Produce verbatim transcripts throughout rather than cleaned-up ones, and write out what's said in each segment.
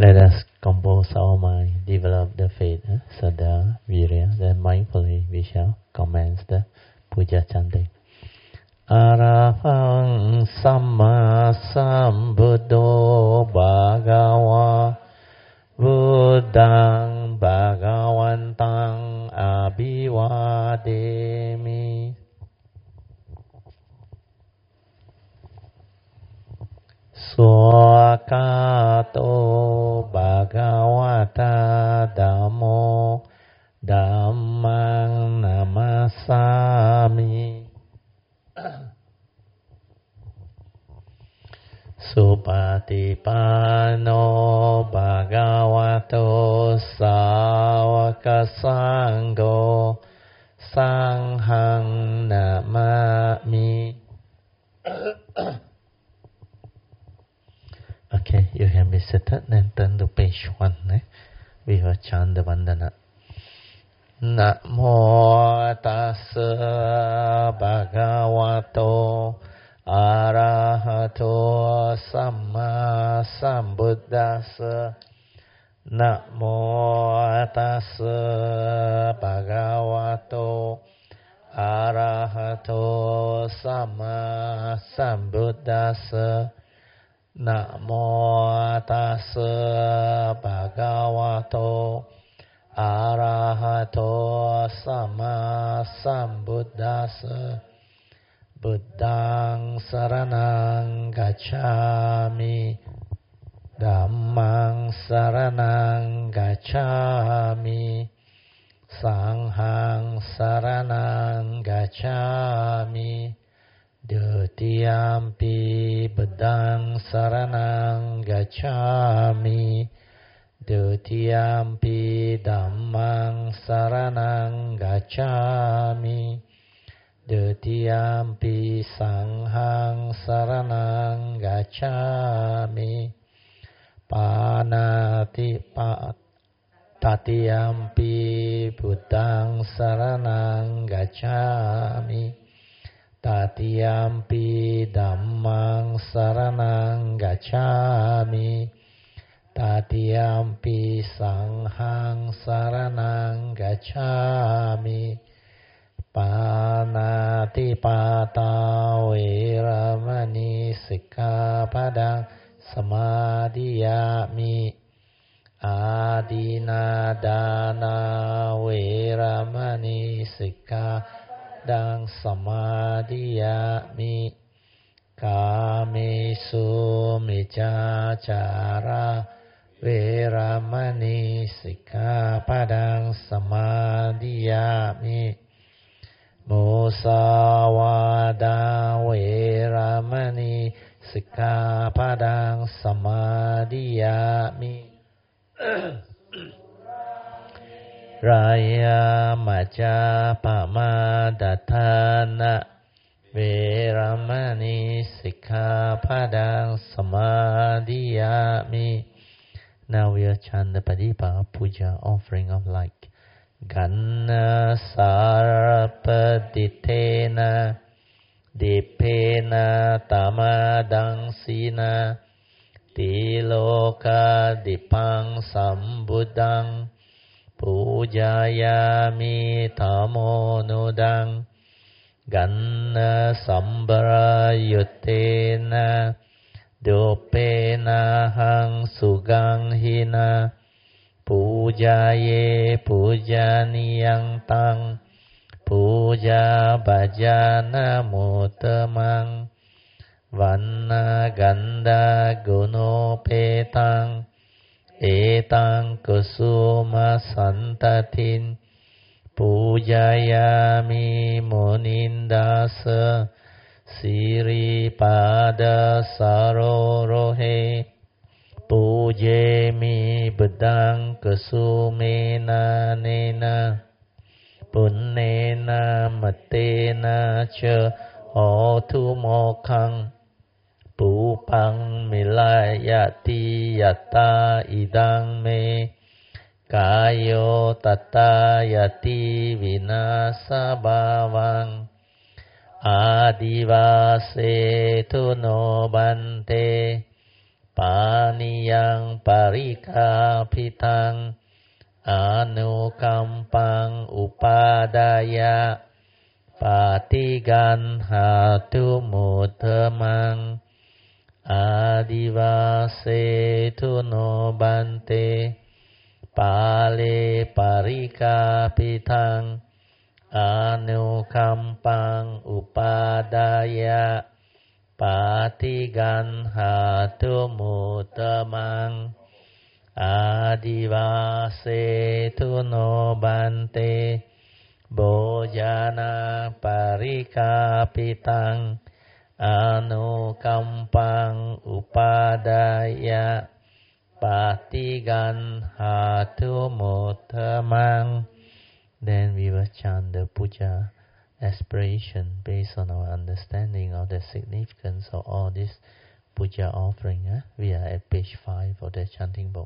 Let us compose our mind, develop the faith, eh? Saddha, Virya. Then mindfully we shall commence the puja chanting. Arahang Samma Sambuddho Bhagava Buddhang Bhagavantang Abhivademi. Swakato Bhagavata Dhammo Dhammang Namasami. Supatipanno Bhagavato Sāvaka Sangho Sanghang Namami. Okay, you can be seated and turn to page one. Eh? We will chant the Vandana. Namo tassa bhagavato arahato samma sambuddhassa. Namo tassa bhagavato arahato samma sambuddhassa. Namo tassa bhagavato arahato samma sambuddhassa. Buddhang saranang gacchami. Dhammang saranang gacchami. Sanghang saranang gacchami. Dutiyampi buddhang saranang gacchami. Dutiyampi dhammang saranang gacchami. Dutiyampi sanghang saranang gacchami. Panati pa tatiyampi buddhang saranang gacchami. Tatiyampi dhammang saranang gacchami. Tatiyampi sanghang saranang gacchami. Panati pata veramani sikkhapadang samadhiyami. Adina dana veramani sikkhapadang samadhiyami. Kamesu miccācara veramani sikkhapadang samadhiyami. Musawada veramani sikkhapadang samadhiyami. Raya maja pamadatthana veramani sikkhapadang samadhiyami. Now we will chant the Padipa Puja offering of light. Ganna sarpaditena dipena tamadang sina tiloka dipang sambuddhang pujayami tamonudang. Ganna sambara yutena dopena hang sugang hina. Pujaye pujaniyang tang. Puja bhajana mutamang. Vanna ganda gunopetang. Etang kusuma santatin. Pujayami munindasa. Siripada sarorohe. Pujemi buddhang kusumena nena. Punnena matena cha hotu mokhang. Pupang milayati yata idang me. Kayo tata yati vinasa bhavang. Adivase tu no bante. Paniyang parikapitang anukampang upadaya patigan hatu muthamang adivase tuno bante pale parikapitang anukampang upadaya patigan hatu muthamang adivase tuno bante bojana parikapitang anukampang upadaya patigan hatu muthamang. Then we will chant the puja aspiration based on our understanding of the significance of all this puja offering. Eh? We are at page five of the chanting book.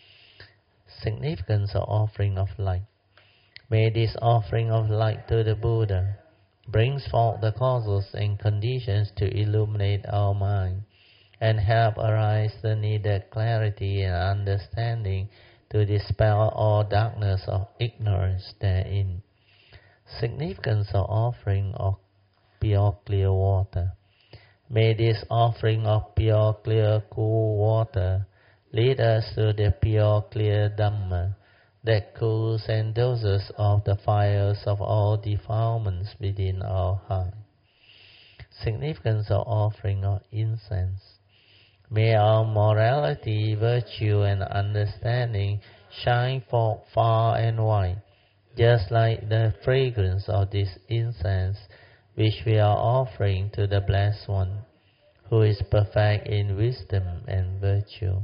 Significance of offering of light. May this offering of light to the Buddha brings forth the causes and conditions to illuminate our mind and help arise the needed clarity and understanding to dispel all darkness of ignorance therein. Significance of offering of pure clear water. May this offering of pure clear cool water lead us to the pure clear Dhamma that cools and doses off the fires of all defilements within our heart. Significance of offering of incense. May our morality, virtue, and understanding shine forth far and wide, just like the fragrance of this incense which we are offering to the Blessed One, who is perfect in wisdom and virtue.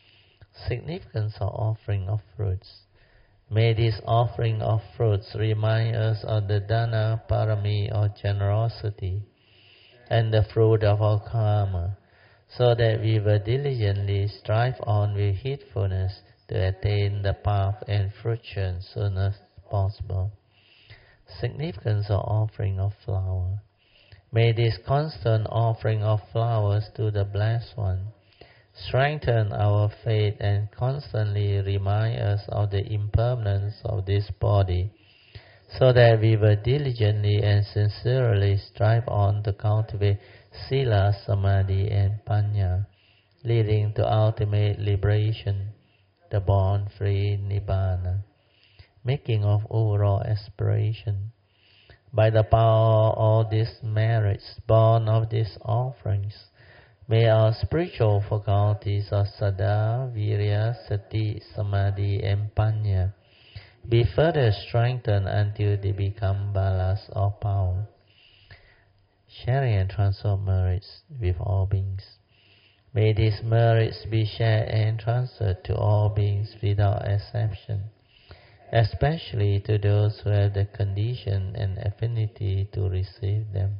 Significance of offering of fruits. May this offering of fruits remind us of the Dana Parami or generosity and the fruit of our karma, so that we will diligently strive on with heedfulness to attain the path and fruition soon as possible. Significance of offering of flower. May this constant offering of flowers to the Blessed One strengthen our faith and constantly remind us of the impermanence of this body, so that we will diligently and sincerely strive on to cultivate Sila, Samadhi, and Panya, leading to ultimate liberation, the born-free Nibbana. Making of overall aspiration. By the power of all these merits born of these offerings, may our spiritual faculties of Saddha, Virya, Sati, Samadhi, and Panya be further strengthened until they become balas or power. Sharing and transfer of merits with all beings. May these merits be shared and transferred to all beings without exception, especially to those who have the condition and affinity to receive them.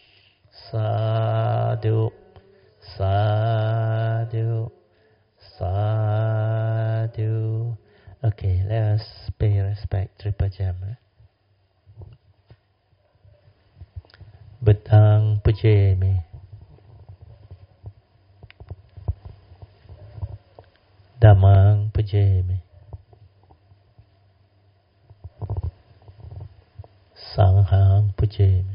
Sadhu, sadhu, sadhu. Okay, let us pay respect to Pajama. Buddhang pujemi, Dhammang pujemi, Sanghang pujemi.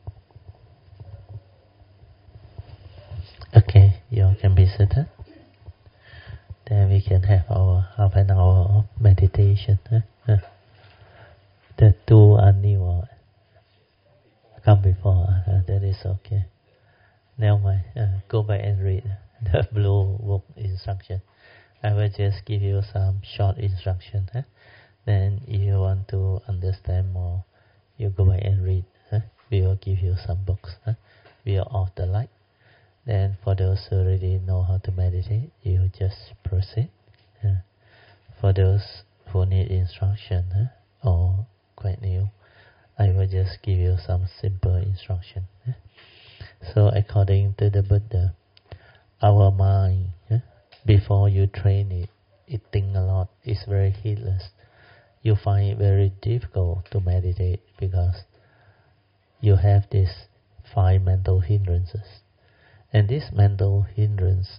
Okay, you all can be seated. Then we can have our half an hour of meditation. Huh? Huh. The two are new. Uh, come before. Uh, that is okay. Now, my uh, go back and read the blue book instruction. I will just give you some short instruction. Huh? Then, if you want to understand more, you go back and read. Huh? We will give you some books. Huh? We are off the light. Then, for those who already know how to meditate, you just proceed. Uh, for those who need instruction huh, or quite new, I will just give you some simple instruction. Huh? So, according to the Buddha, our mind, huh, before you train it, it thinks a lot. It's very heedless. You find it very difficult to meditate because you have these five mental hindrances. And this mental hindrance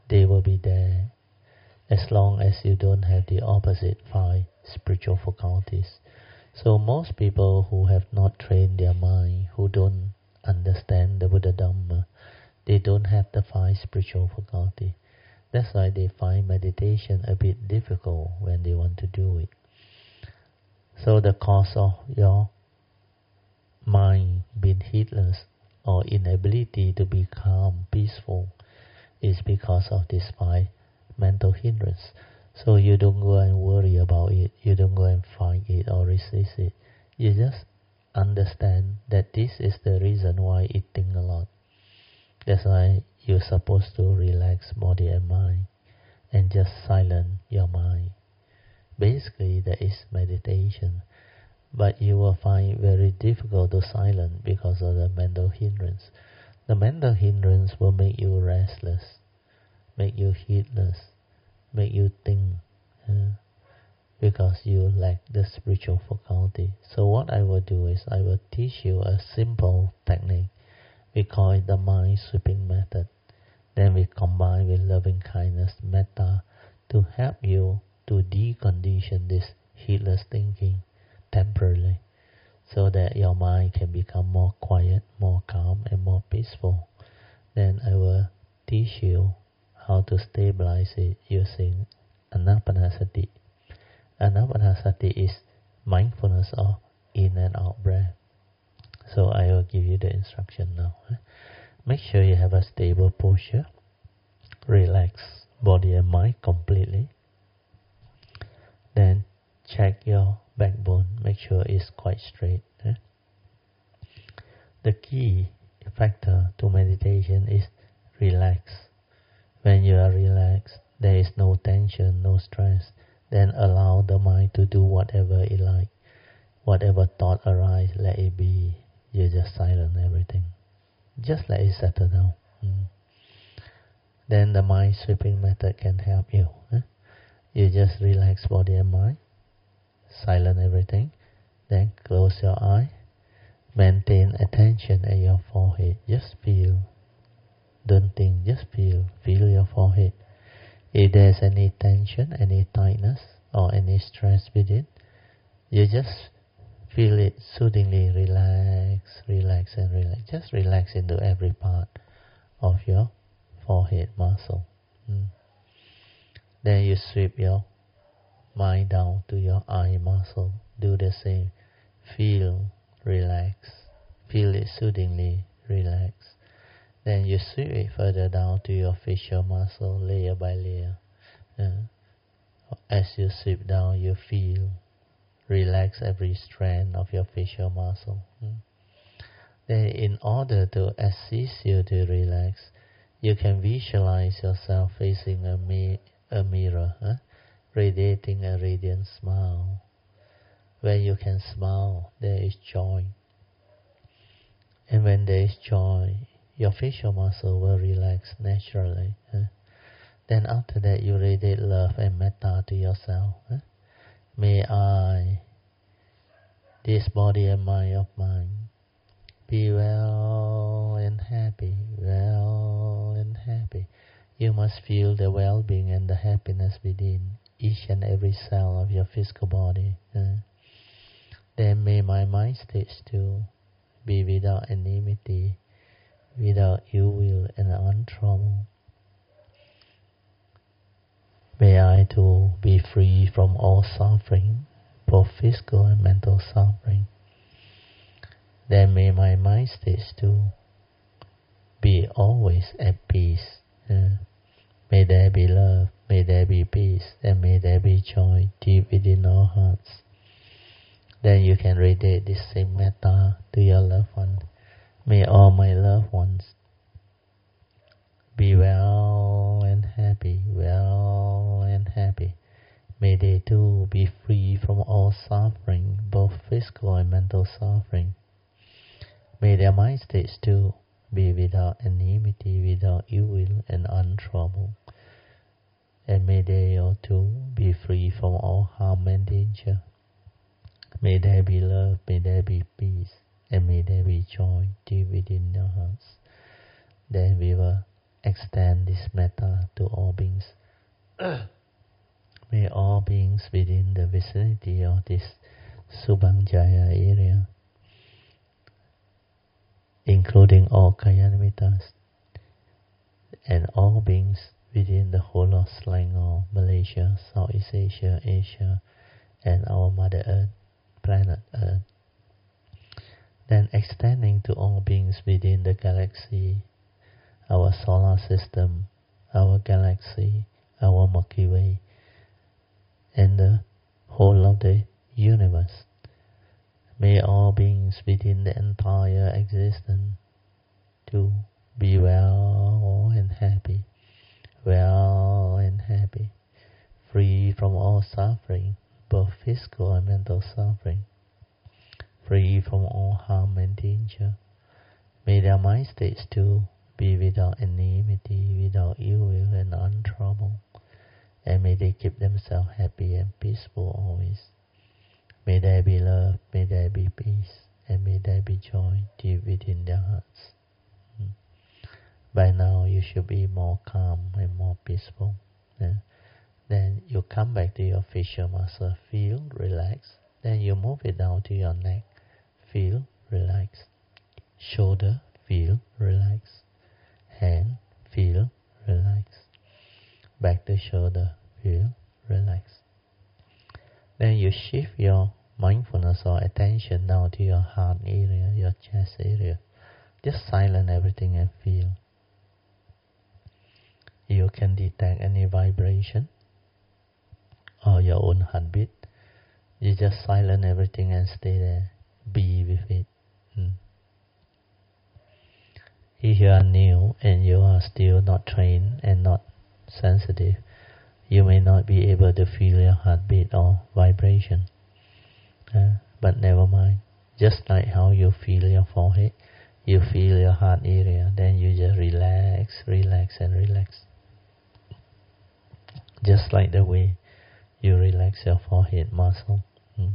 they will be there as long as you don't have the opposite five spiritual faculties. So most people who have not trained their mind, who don't understand the Buddha Dhamma, they don't have the five spiritual faculties. That's why they find meditation a bit difficult when they want to do it. So the cause of your mind being heedless or inability to be calm, peaceful, is because of this five mental hindrance. So you don't go and worry about it, you don't go and fight it or resist it. You just understand that this is the reason why it thinks a lot. That's why you're supposed to relax body and mind and just silence your mind. Basically, that is meditation. But you will find it very difficult to silence because of the mental hindrance. The mental hindrance will make you restless, make you heedless, make you think, uh, because you lack the spiritual faculty. So what I will do is I will teach you a simple technique. We call it the mind sweeping method. Then we combine with loving kindness, metta, to help you to decondition this heedless thinking temporarily, so that your mind can become more quiet, more calm, and more peaceful. Then I will teach you how to stabilize it using Anapanasati. Anapanasati is mindfulness of in and out breath. So I will give you the instruction now. Make sure you have a stable posture. Relax body and mind completely. Then check your backbone. Make sure it's quite straight. The key factor to meditation is relax. When you are relaxed, there is no tension, no stress. Then allow the mind to do whatever it likes. Whatever thought arises, let it be. You just silence everything. Just let it settle down. Mm. Then the mind sweeping method can help you. Eh? You just relax body and mind, silence everything, then close your eye, maintain attention at your forehead. Just feel. Don't think, just feel. Feel your forehead. If there's any tension, any tightness, or any stress with it, you just feel it soothingly. Relax, relax, and relax. Just relax into every part of your forehead muscle. Mm. Then you sweep your mind down to your eye muscle. Do the same. Feel, relax. Feel it soothingly. Relax. Then you sweep it further down to your facial muscle, layer by layer. Uh, as you sweep down, you feel, relax every strand of your facial muscle. Mm. Then in order to assist you to relax, you can visualize yourself facing a, mi- a mirror, huh? radiating a radiant smile. When you can smile, there is joy. And when there is joy, your facial muscle will relax naturally. Huh? Then after that, you radiate love and metta to yourself. Huh? May I, this body and mind of mine, be well and happy, well and happy. You must feel the well-being and the happiness within each and every cell of your physical body. Uh, then may my mind state too be without enmity, without ill will and untroubled. May I too be free from all suffering, both physical and mental suffering. Then may my mind states too be always at peace. Uh, may there be love, may there be peace, and may there be joy deep within our hearts. Then you can radiate this same metta to your loved one. May all my loved ones be well and happy, well and happy. May they too be free from all suffering, both physical and mental suffering. May their mind states too be without enmity, without ill will and untroubled. And may they all too be free from all harm and danger. May there be love, may there be peace, and may there be joy deep within their hearts. Then we will extend this metta to all beings. May all beings within the vicinity of this Subhangjaya area, including all Kalyanamitas, and all beings within the whole of Selangor, Malaysia, Southeast Asia, Asia, and our Mother Earth, planet Earth. Then extending to all beings within the galaxy, our solar system, our galaxy, our Milky Way, and the whole of the universe. May all beings within the entire existence to be well and happy, well and happy, free from all suffering, both physical and mental suffering, free from all harm and danger. May their mind states too be without enmity, without ill will and untroubled, and may they keep themselves happy and peaceful always. May there be love, may there be peace, and may there be joy deep within their hearts. Hmm. By now you should be more calm and more peaceful. Yeah. Then you come back to your facial muscle, feel, relax. Then you move it down to your neck, feel, relax. Shoulder, feel, relax. Hand, feel, relax. Back to shoulder, feel, relax. Then you shift your mindfulness or attention down to your heart area, your chest area. Just silence everything and feel. You can detect any vibration or your own heartbeat. You just silence everything and stay there. Be with it. Hmm. If you are new and you are still not trained and not sensitive, you may not be able to feel your heartbeat or vibration. Uh, but never mind. Just like how you feel your forehead, you feel your heart area, then you just relax, relax and relax. Just like the way you relax your forehead muscle. Hmm.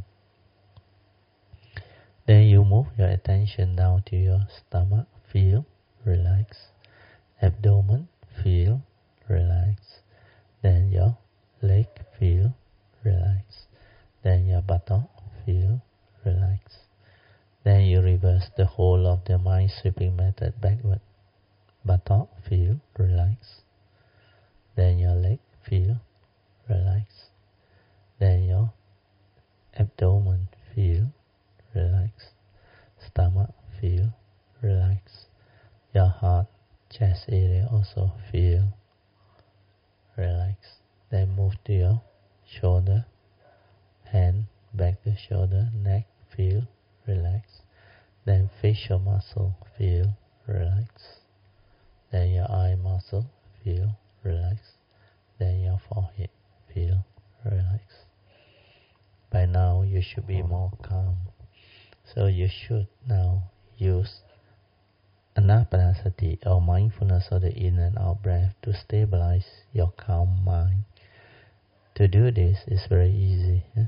Then you move your attention down to your stomach, feel, relax. Abdomen, feel, relax. Then your leg, feel, relax. Then your buttock, feel, relax. Then you reverse the whole of the mind sweeping method backward. Buttock, feel, relax. Then your leg, feel, relax. Then your abdomen, feel, relax. Stomach, feel, relax. Your heart, chest area also feel, relax. Then move to your shoulder, hand, back to shoulder, neck, feel, relax. Then facial muscle, feel, relax. Then your eye muscle, feel, relax. Then your forehead, feel, relax. By now you should be more calm. So you should now use Anapanasati or mindfulness of the in and out breath to stabilize your calm mind. To do this is very easy. Eh?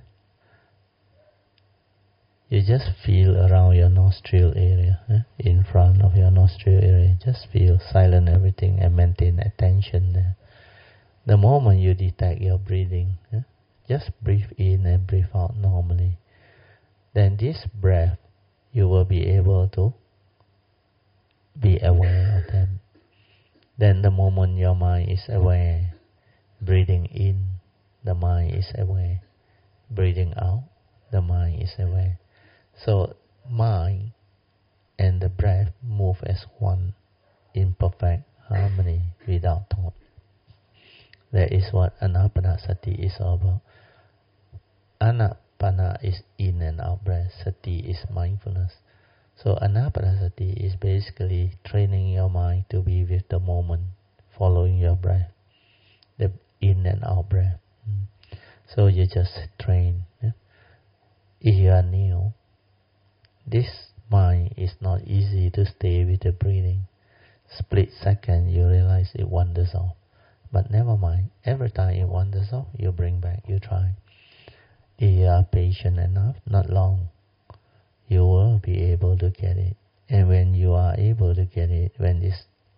You just feel around your nostril area, eh? In front of your nostril area. Just feel, silent everything and maintain attention there. The moment you detect your breathing, eh? Just breathe in and breathe out normally. Then this breath, you will be able to be aware of them. Then the moment your mind is aware, breathing in, the mind is aware. Breathing out, the mind is aware. So mind and the breath move as one in perfect harmony without thought. That is what Anapanasati is all about. Anapana is in and out breath. Sati is mindfulness. So Anapanasati is basically training your mind to be with the moment, following your breath, the in and out breath. So you just train. Yeah? If you are new, this mind is not easy to stay with the breathing. Split second you realize it wanders off. But never mind, every time it wanders off, you bring back, you try. If you are patient enough, not long, you will be able to get it. And when you are able to get it, when this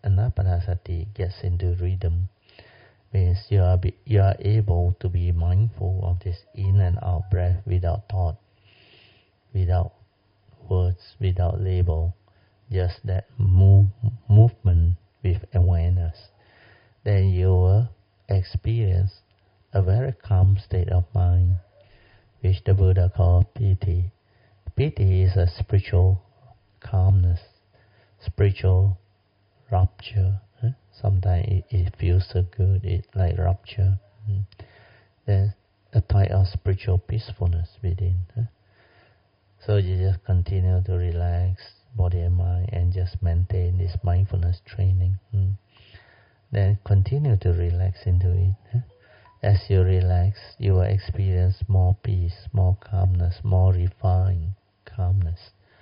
anapanasati gets into rhythm, means you are, be, you are able to be mindful of this in and out breath without thought, without words, without label, just that move, movement with awareness. Then you will experience a very calm state of mind, which the Buddha called piti. Piti is a spiritual calmness, spiritual rupture. Huh? Sometimes it, it feels so good, it's like rupture. Hmm. There's a type of spiritual peacefulness within. Huh? So you just continue to relax body and mind and just maintain this mindfulness training. Hmm. Then continue to relax into it. Huh? As you relax, you will experience more peace, more calmness, more refined calmness.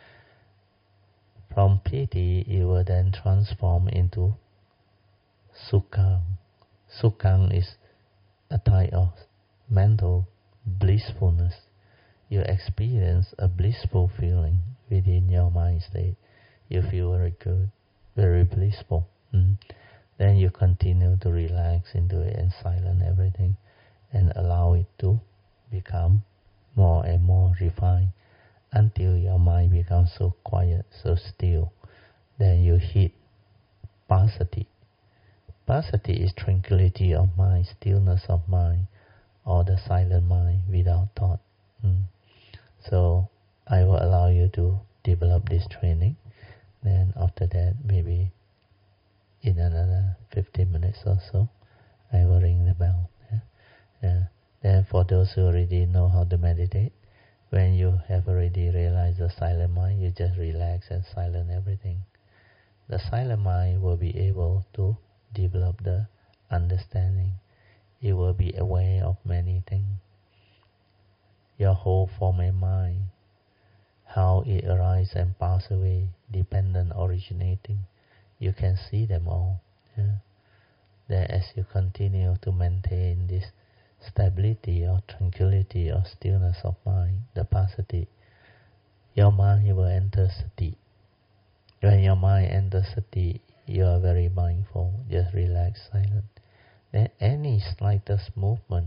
From piti, it will then transform into sukhang. Sukhang is a type of mental blissfulness. You experience a blissful feeling within your mind state. You feel very good, very blissful. Mm. Then you continue to relax into it and silence everything and allow it to become more and more refined until your mind becomes so quiet, so still. Then you hit passaddhi. Passaddhi is tranquility of mind, stillness of mind, or the silent mind without thought. Mm. So I will allow you to develop this training. Then after that, maybe in another fifteen minutes or so, I will ring the bell. Yeah? Yeah. Then for those who already know how to meditate, when you have already realized the silent mind, you just relax and silence everything. The silent mind will be able to develop the understanding. It will be aware of many things. Your whole form and mind, how it arises and passes away, dependent, originating, you can see them all. Yeah? Then as you continue to maintain this stability or tranquility or stillness of mind, the passaddhi, your mind will enter sati. When your mind enters sati, you are very mindful, just relax, silent. Then any slightest movement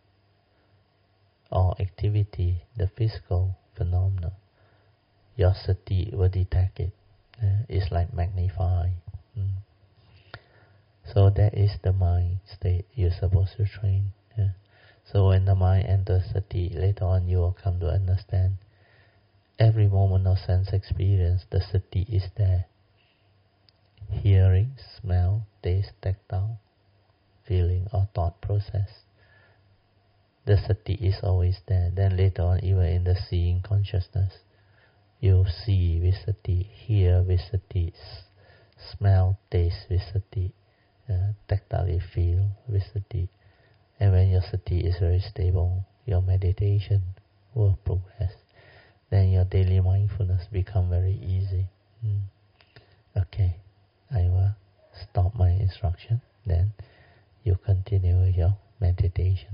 or activity, the physical phenomena, your sati will detect it. Uh, it's like magnify. Mm. So that is the mind state you're supposed to train. Yeah. So when the mind enters sati, later on you will come to understand every moment of sense experience, the sati is there. Hearing, smell, taste, tactile, feeling or thought process. The sati is always there. Then later on, even in the seeing consciousness, you see with sati, hear with sati, smell, taste with sati, uh, tactile feel with sati. And when your sati is very stable, your meditation will progress. Then your daily mindfulness become very easy. Hmm. Okay, I will stop my instruction. Then you continue your meditation.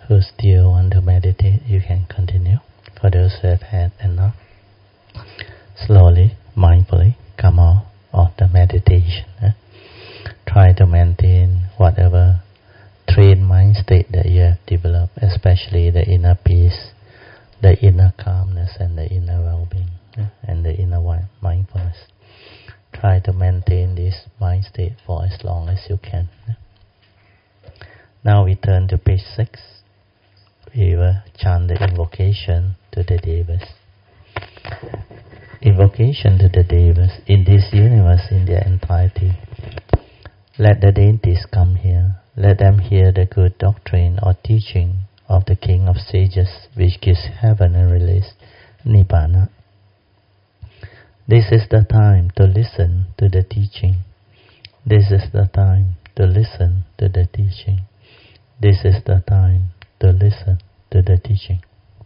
who still want to meditate, you can continue. For those who have had enough, slowly, mindfully come out of the meditation. Eh? Try to maintain whatever trained mind state that you have developed, especially the inner peace, the inner calmness, and the inner well-being, eh? and the inner mindfulness. Try to maintain this mind state for as long as you can. Eh? Now we turn to page six. We will chant the invocation to the Devas. Invocation to the Devas in this universe in their entirety. Let the deities come here. Let them hear the good doctrine or teaching of the King of Sages, which gives heaven and release Nibbana. This is the time to listen to the teaching. This is the time to listen to the teaching. This is the time to listen to the teaching.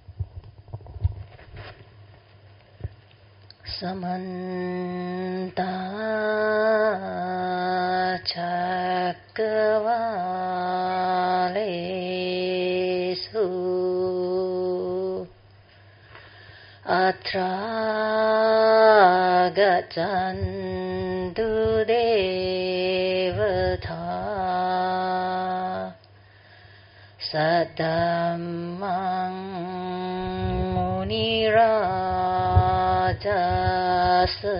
Samanta Chakravalesu Atra Gachantu Devata Sadamang Munirajasa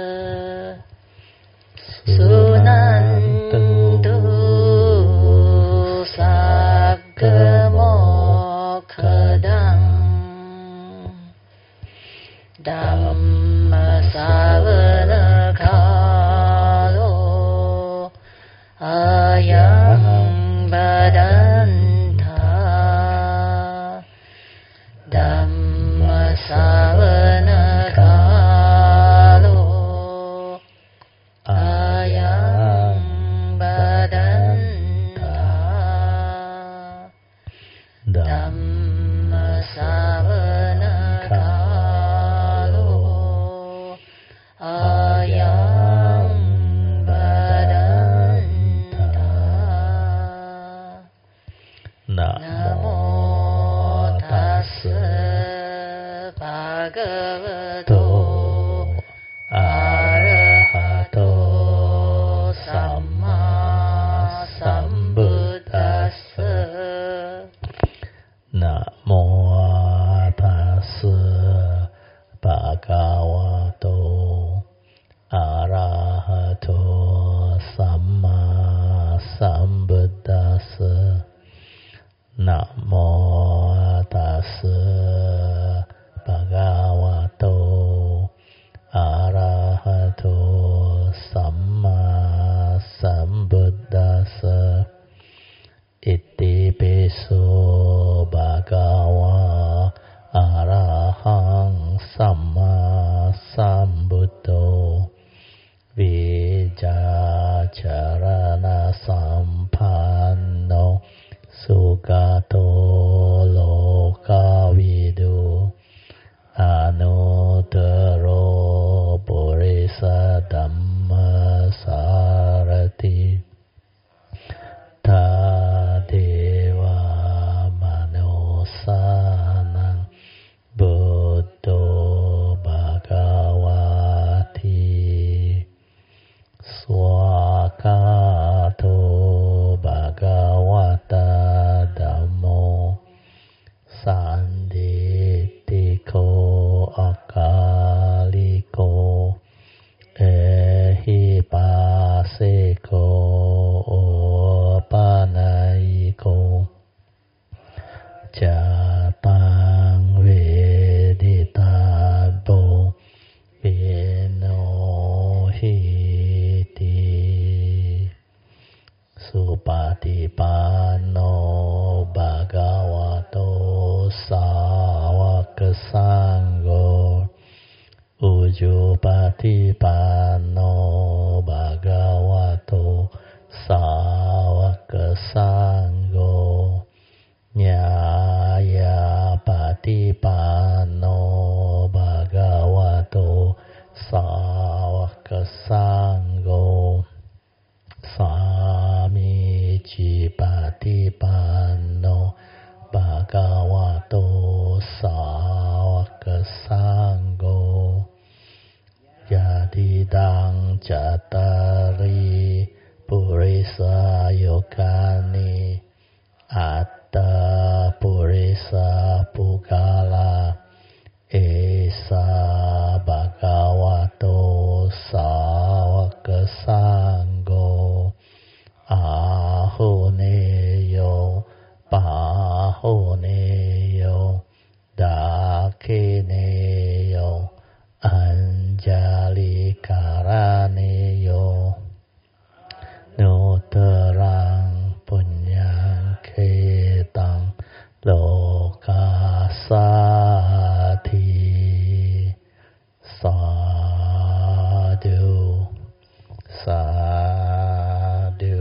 Sunantu Sabgamokadang Dhamma Savana Kalo Ayam Badanta Dhamma Savana Kalo Ayam Badanta Dhamma Savana Kalo Ayam Badanta. Namo Tassa Bhagavato Arahato Samma Sambuddhassa. Namo Tassa Bhagavato Arahato Samma Sambuddhassa. Namo Tassa Bhagavato Arahato Samma Sambuddhassa. Iti piso Bhagava Arahang Samma Sambuddho Vijacharana Sampanno Sugato Lokavidu Anuttaro Purisa Dhamma Sarati Tadeva Manosanang Buddho Bhagavati Swakato Bhagavata Dhammo Sanditiko Akaliko Ehipaseko Opanaiko Jatang Veditabo Vinohiti Supatipanno Bhagavato Sāvaka Sangho Ujjupatipanno Bhagavato Sāvaka Sangho Nyaya Patipanno Bhagavato Sāvaka Sangho Sāmici Patipanno Bhagavato Sāvaka Sangho Yadidang Cattari Purisa Yogani Atta Purisa Pugala Esa Bhagavato Sāvaka Sangho Ahoneyo Pahoneyo Dakineyo Anjali Karaneyo Nutarang Punyang Ketang Lokasati Sadhu Sadhu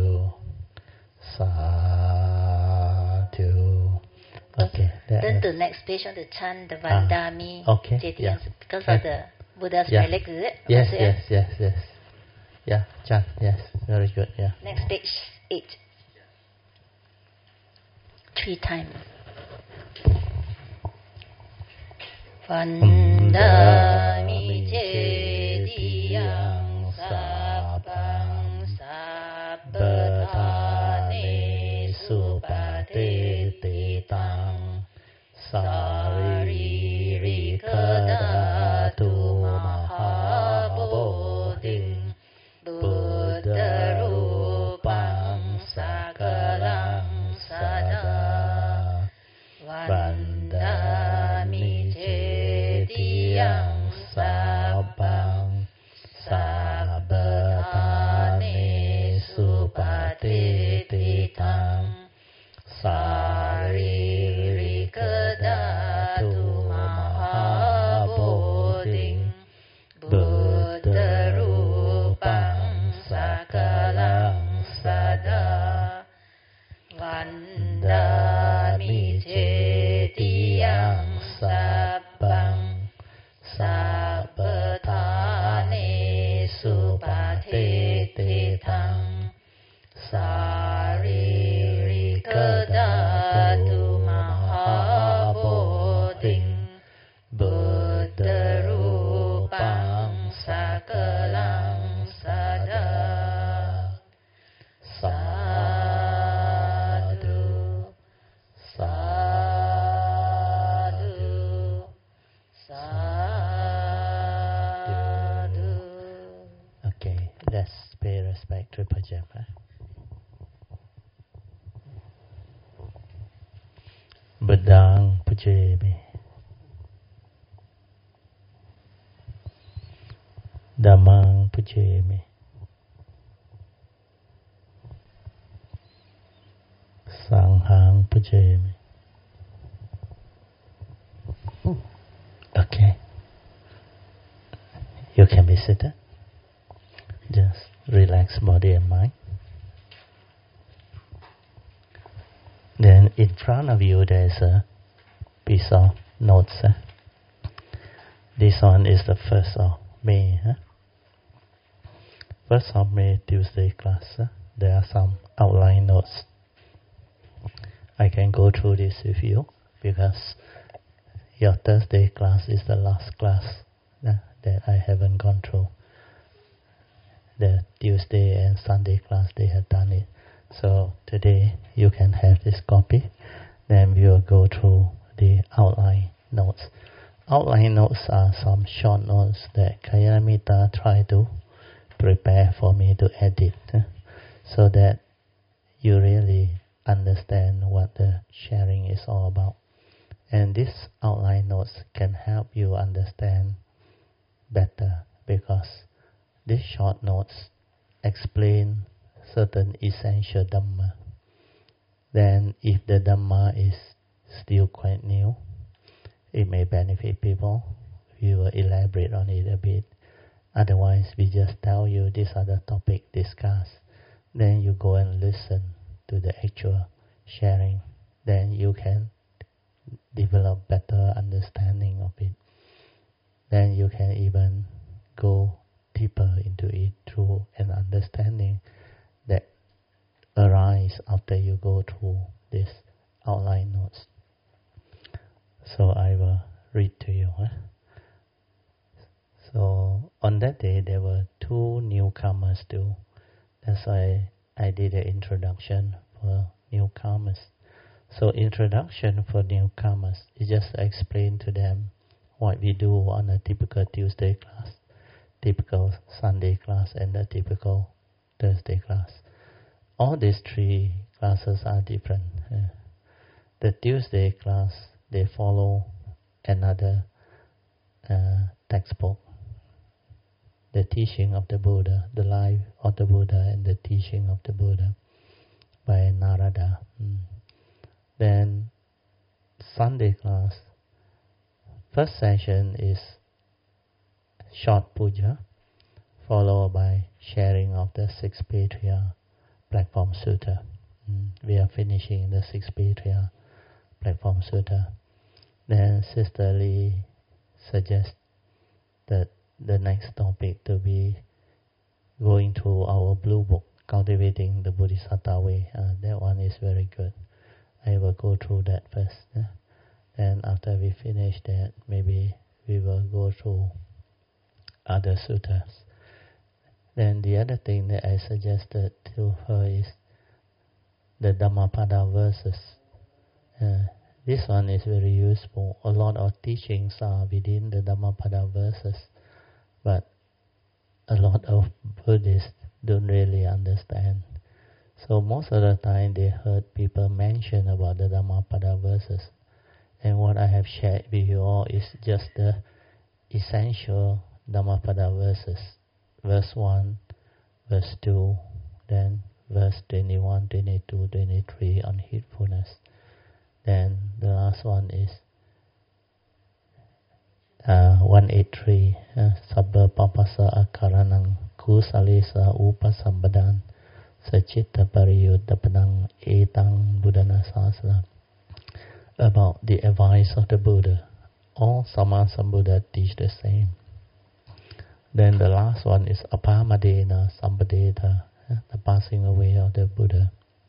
Sadhu. Okay. Turn to next page on the chant the Vandami. Ah, okay. Jetians, Yeah. because of the Buddha's Yeah. relic, is it? Yes, Also, yes, yes, yes. Yeah, chant. Yes, very good. Yeah. Next page, eight. Three times. Vandami Chetiyang Sapang Sabbatane Supatititang Saririkadatu Mahabodhing Buddha Rupang Sakalang Sada Vandami Chetiyang Sabang Sabbatane Supatititang Saririkadatu Mahabodhing Buddha Rupang Sakalang Sada Vandami Chetiyang Sabang Sabbatane Supatititang Saririkadatu Mahabodhing Buddha Rupang Sakalang Sada Sadhu Sadhu Sadhu. Okay, let's pay respect to Pajama. Bedang Pujemi Damang Pujemi Sanghang Pujemi. Okay. You can be seated. Just relax body and mind. Then in front of you there is a piece of notes. Eh? This one is the first of May. Eh? First of May Tuesday class. Eh? There are some outline notes. I can go through this with you because your Thursday class is the last class eh, that I haven't gone through. The Tuesday and Sunday class they have done it. So today you can have this copy. Then we will go through the outline notes. Outline notes are some short notes that Kalyanamitta tried to prepare for me to edit, eh, so that you really understand what the sharing is all about. And these outline notes can help you understand better because these short notes explain certain essential Dhamma. Then if the Dhamma is still quite new, it may benefit people. We will elaborate on it a bit. Otherwise, we just tell you these are the topic discussed. Then you go and listen to the actual sharing. Then you can develop better understanding of it. Then you can even go deeper into it through an understanding that arises after you go through this outline notes. So I will read to you. Huh? So on that day there were two newcomers too. That's why I did an introduction for newcomers. So introduction for newcomers is just to explain to them what we do on a typical Tuesday class, typical Sunday class, and the typical Thursday class. All these three classes are different. Uh, the Tuesday class, they follow another uh, textbook, the teaching of the Buddha, the life of the Buddha and the teaching of the Buddha by Narada. Mm. Then Sunday class, first session is short puja, followed by sharing of the six Patriarch Platform Sutta. Mm. We are finishing the six Patriarch Platform Sutta. Then Sister Lee suggests that the next topic to be going through our blue book, Cultivating the Bodhisattva Way. Uh, that one is very good. I will go through that first. Yeah? Then after we finish that, maybe we will go through other suttas. Then the other thing that I suggested to her is the Dhammapada verses. Uh, this one is very useful. A lot of teachings are within the Dhammapada verses, but a lot of Buddhists don't really understand. So most of the time they heard people mention about the Dhammapada verses. And what I have shared with you all is just the essential Dhammapada verses. Verse one, verse two, then verse twenty-one, twenty-two, twenty-three on heedfulness. Then the last one is uh, one eighty-three, uh, Sabba Papasa Akaranang Kusalesa Upasambadan Sachitta Pariyuttapanang Etang Buddhana Sasana, about the advice of the Buddha. All Sammasambuddha teach the same. Then the last one is Apamadena Sampadeta, uh, the passing away of the Buddha.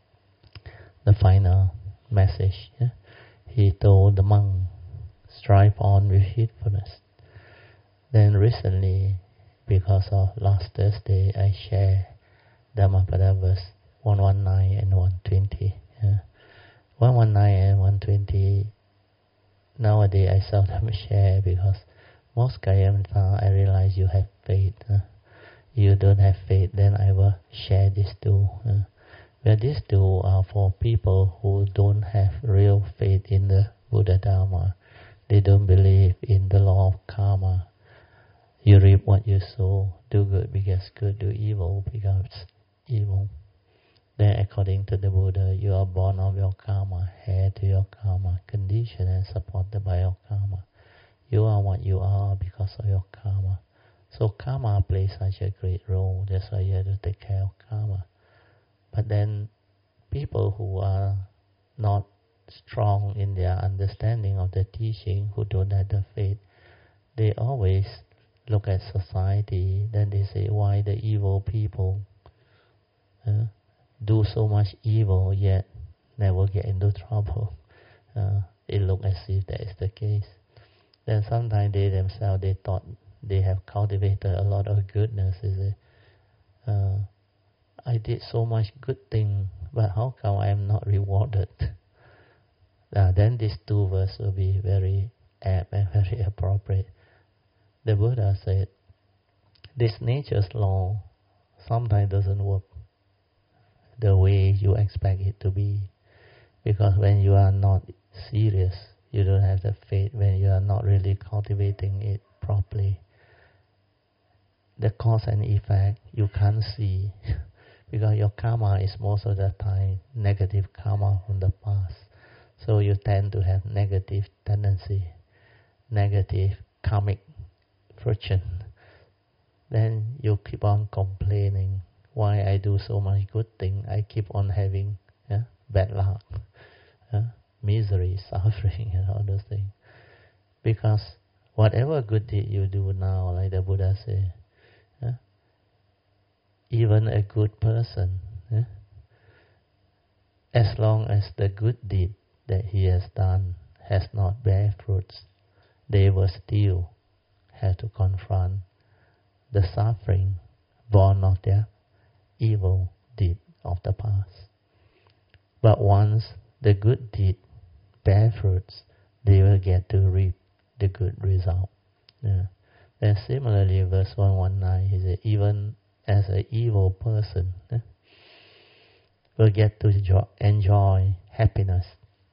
The final message. Yeah? He told the monk, strive on with heedfulness. Then recently, because of last Thursday, I share Dhammapada verse one nineteen and one twenty. Yeah? one nineteen and one twenty, nowadays I seldom share because most Kayamita, I realize you have faith. Uh, you don't have faith, then I will share this too. Uh, but these two are for people who don't have real faith in the Buddha Dharma. They don't believe in the law of karma. You reap what you sow. Do good becomes good. Do evil becomes evil. Then according to the Buddha, you are born of your karma, heir to your karma, conditioned and supported by your karma. You are what you are because of your karma. So karma plays such a great role. That's why you have to take care of karma. But then people who are not strong in their understanding of the teaching, who don't have the faith, they always look at society, then they say, why the evil people uh, do so much evil yet never get into trouble. Uh, it looks as if that is the case. Then sometimes they themselves, they thought they have cultivated a lot of goodness. They say, uh, I did so much good thing, but how come I am not rewarded? Uh, then these two verses will be very apt and very appropriate. The Buddha said, this nature's law sometimes doesn't work the way you expect it to be. Because when you are not serious, you don't have the faith, when you are not really cultivating it properly, the cause and effect you can't see. Because your karma is most of the time negative karma from the past. So you tend to have negative tendency, negative karmic fortune. Then you keep on complaining, why I do so much good thing, I keep on having yeah, bad luck, yeah, misery, suffering, and all those things. Because whatever good deed you do now, like the Buddha said, yeah, even a good person, yeah, as long as the good deed that he has done has not bear fruits, they will still have to confront the suffering born of their evil deed of the past. But once the good deed bear fruits, they will get to reap the good result. Yeah. And similarly, verse one nineteen, he said, even as an evil person yeah, will get to enjoy, enjoy happiness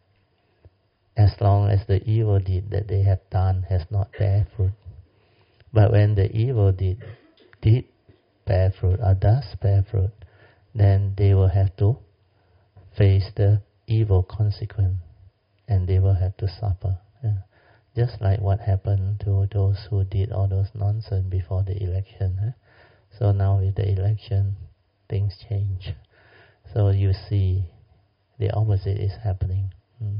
as long as the evil deed that they have done has not bear fruit. But when the evil deed did bear fruit or does bear fruit, then they will have to face the evil consequence and they will have to suffer. Yeah. Just like what happened to those who did all those nonsense before the election. Eh? So now with the election, things change. So you see the opposite is happening. Mm.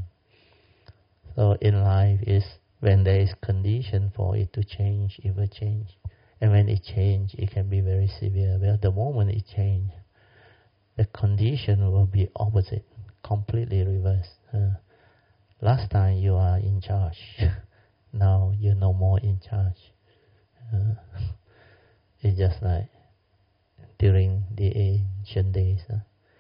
So in life is when there is condition for it to change, it will change. And when it change, it can be very severe. Well, the moment it change, the condition will be opposite, completely reversed. Uh, last time you are in charge, now you're no more in charge. Uh, it's just like during the ancient days, uh,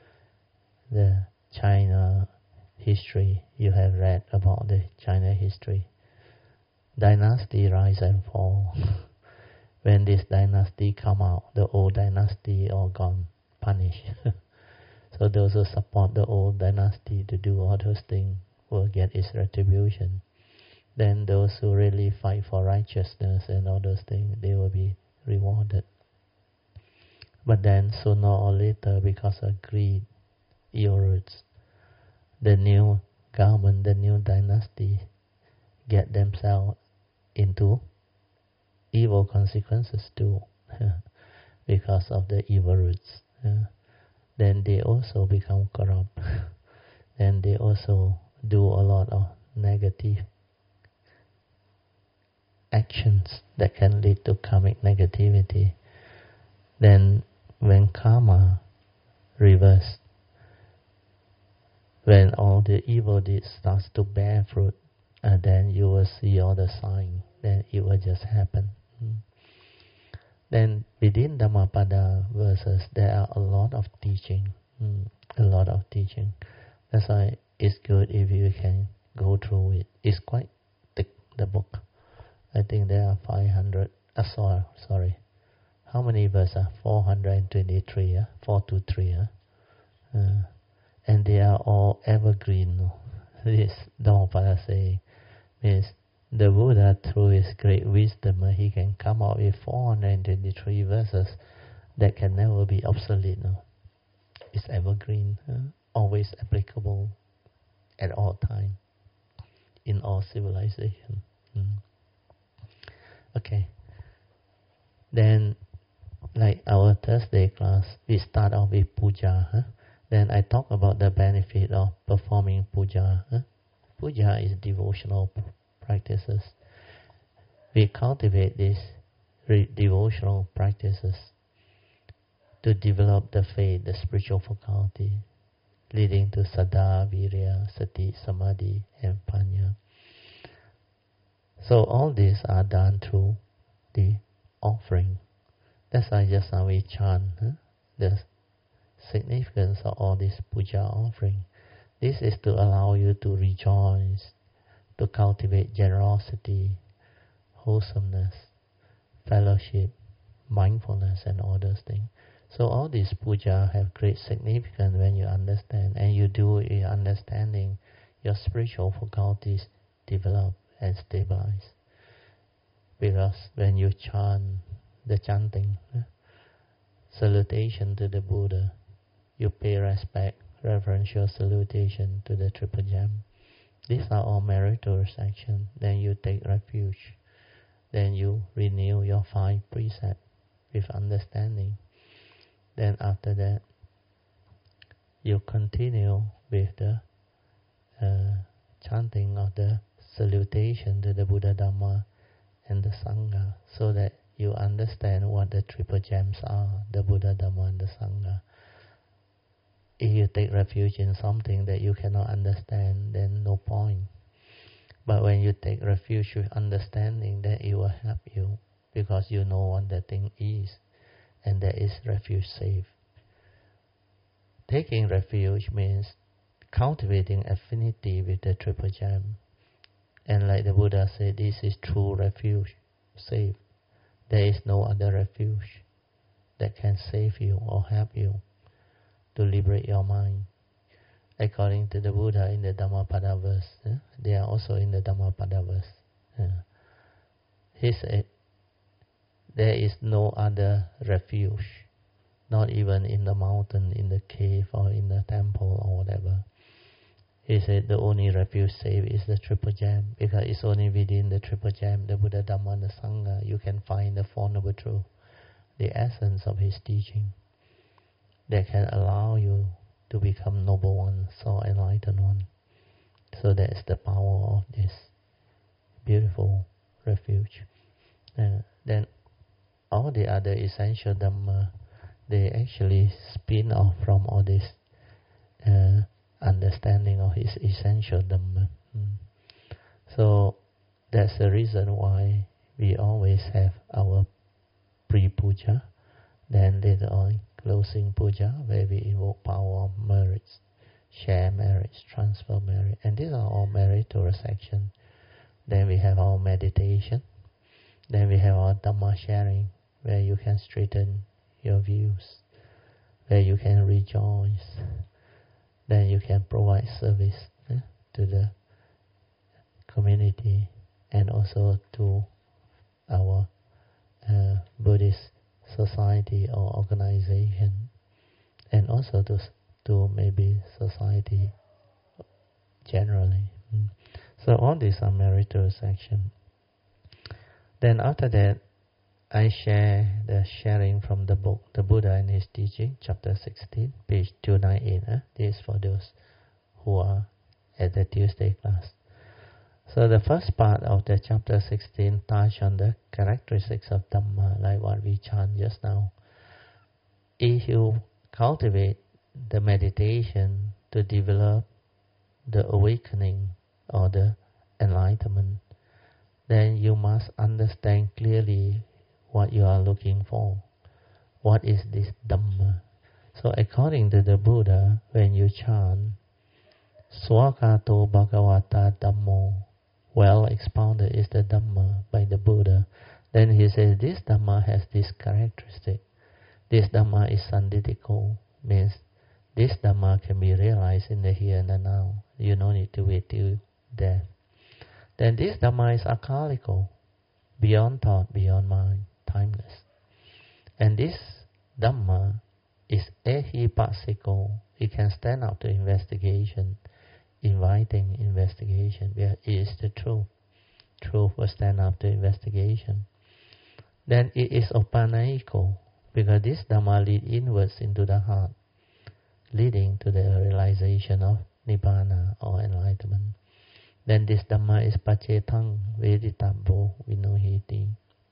the China history, you have read about the China history. Dynasty rise and fall. When this dynasty come out, the old dynasty all gone, punished. So those who support the old dynasty to do all those things will get its retribution. Then those who really fight for righteousness and all those things, they will be rewarded. But then sooner or later, because of greed, ill roots, the new government, the new dynasty, get themselves into evil consequences too, because of the evil roots. Yeah. Then they also become corrupt. Then they also do a lot of negative actions that can lead to karmic negativity. Then when karma reverses, when all the evil deeds starts to bear fruit, uh, then you will see all the signs. Then it will just happen. Mm. Then within Dhammapada verses, there are a lot of teaching. Mm, a lot of teaching. That's why it's good if you can go through it. It's quite thick, the book. I think there are five hundred. Uh, sorry, sorry. How many verses? four hundred twenty-three. Uh, four to three. Uh? Uh, and they are all evergreen. This Dhammapada saying means the Buddha, through his great wisdom, he can come out with four hundred twenty-three verses that can never be obsolete. No? It's evergreen, uh, always applicable at all time, in all civilization. Mm. Okay. Then, like our Thursday class, we start off with puja. Huh? Then I talk about the benefit of performing puja. Huh? Puja is devotional practices. We cultivate these re- devotional practices to develop the faith, the spiritual faculty, leading to Saddha, Virya, Sati, Samadhi, and Panya. So all these are done through the offering. That's why just now we chant huh? the significance of all this puja offering. This is to allow you to rejoice, to cultivate generosity, wholesomeness, fellowship, mindfulness, and all those things. So all these puja have great significance when you understand, and you do it understanding, your spiritual faculties develop and stabilize. Because when you chant the chanting, eh, salutation to the Buddha, you pay respect, reverential salutation to the Triple Gem. These are all meritorious actions. Then you take refuge. Then you renew your five precepts with understanding. Then after that, you continue with the uh, chanting of the salutation to the Buddha, Dhamma, and the Sangha, so that you understand what the triple gems are, the Buddha, Dhamma, and the Sangha. If you take refuge in something that you cannot understand, then no point. But when you take refuge with understanding, then it will help you, because you know what the thing is, and that is refuge safe. Taking refuge means cultivating affinity with the Triple Gem. And like the Buddha said, this is true refuge, safe. There is no other refuge that can save you or help you to liberate your mind. According to the Buddha in the Dhammapada verse, yeah? They are also in the Dhammapada verse. Yeah. He said, there is no other refuge, not even in the mountain, in the cave, or in the temple, or whatever. He said the only refuge safe is the Triple Gem, because it's only within the Triple Gem, the Buddha, Dhamma, and the Sangha, you can find the Four Noble Truths, the essence of his teaching, that can allow you to become noble one, or enlightened one. So that is the power of this beautiful refuge. Uh, then all the other essential Dhamma, they actually spin off from all this uh, understanding of his essential Dhamma. Mm. So that's the reason why we always have our pre-puja, then later on closing puja, where we invoke power of merits, share merits, transfer merit, and these are all meritorious action. Then we have our meditation. Then we have our Dhamma sharing, where you can straighten your views, where you can rejoice. Then you can provide service eh, to the community and also to our uh, Buddhist society or organization, and also to to maybe society generally. Mm. So all these are meritorious action. Then after that, I share the sharing from the book, The Buddha and His Teaching, chapter sixteen, page two ninety-eight. Eh? This is for those who are at the Tuesday class. So the first part of the chapter sixteen touch on the characteristics of Dhamma, like what we chant just now. If you cultivate the meditation to develop the awakening or the enlightenment, then you must understand clearly what you are looking for. What is this Dhamma? So according to the Buddha, when you chant, Swakato Bhagavata Dhammo, well expounded is the Dhamma by the Buddha, then he says this Dhamma has this characteristic. This Dhamma is sanditiko, means this Dhamma can be realized in the here and the now. You don't need to wait till death. Then this Dhamma is akaliko, beyond thought, beyond mind, timeless. And this Dhamma is ehipassiko. It can stand up to investigation, inviting investigation, where it is the truth. Truth will stand up to investigation. Then it is opanaiko, because this Dhamma leads inwards into the heart, leading to the realization of Nibbana or enlightenment. Then this Dhamma is pacetang veditabbo vinohiti.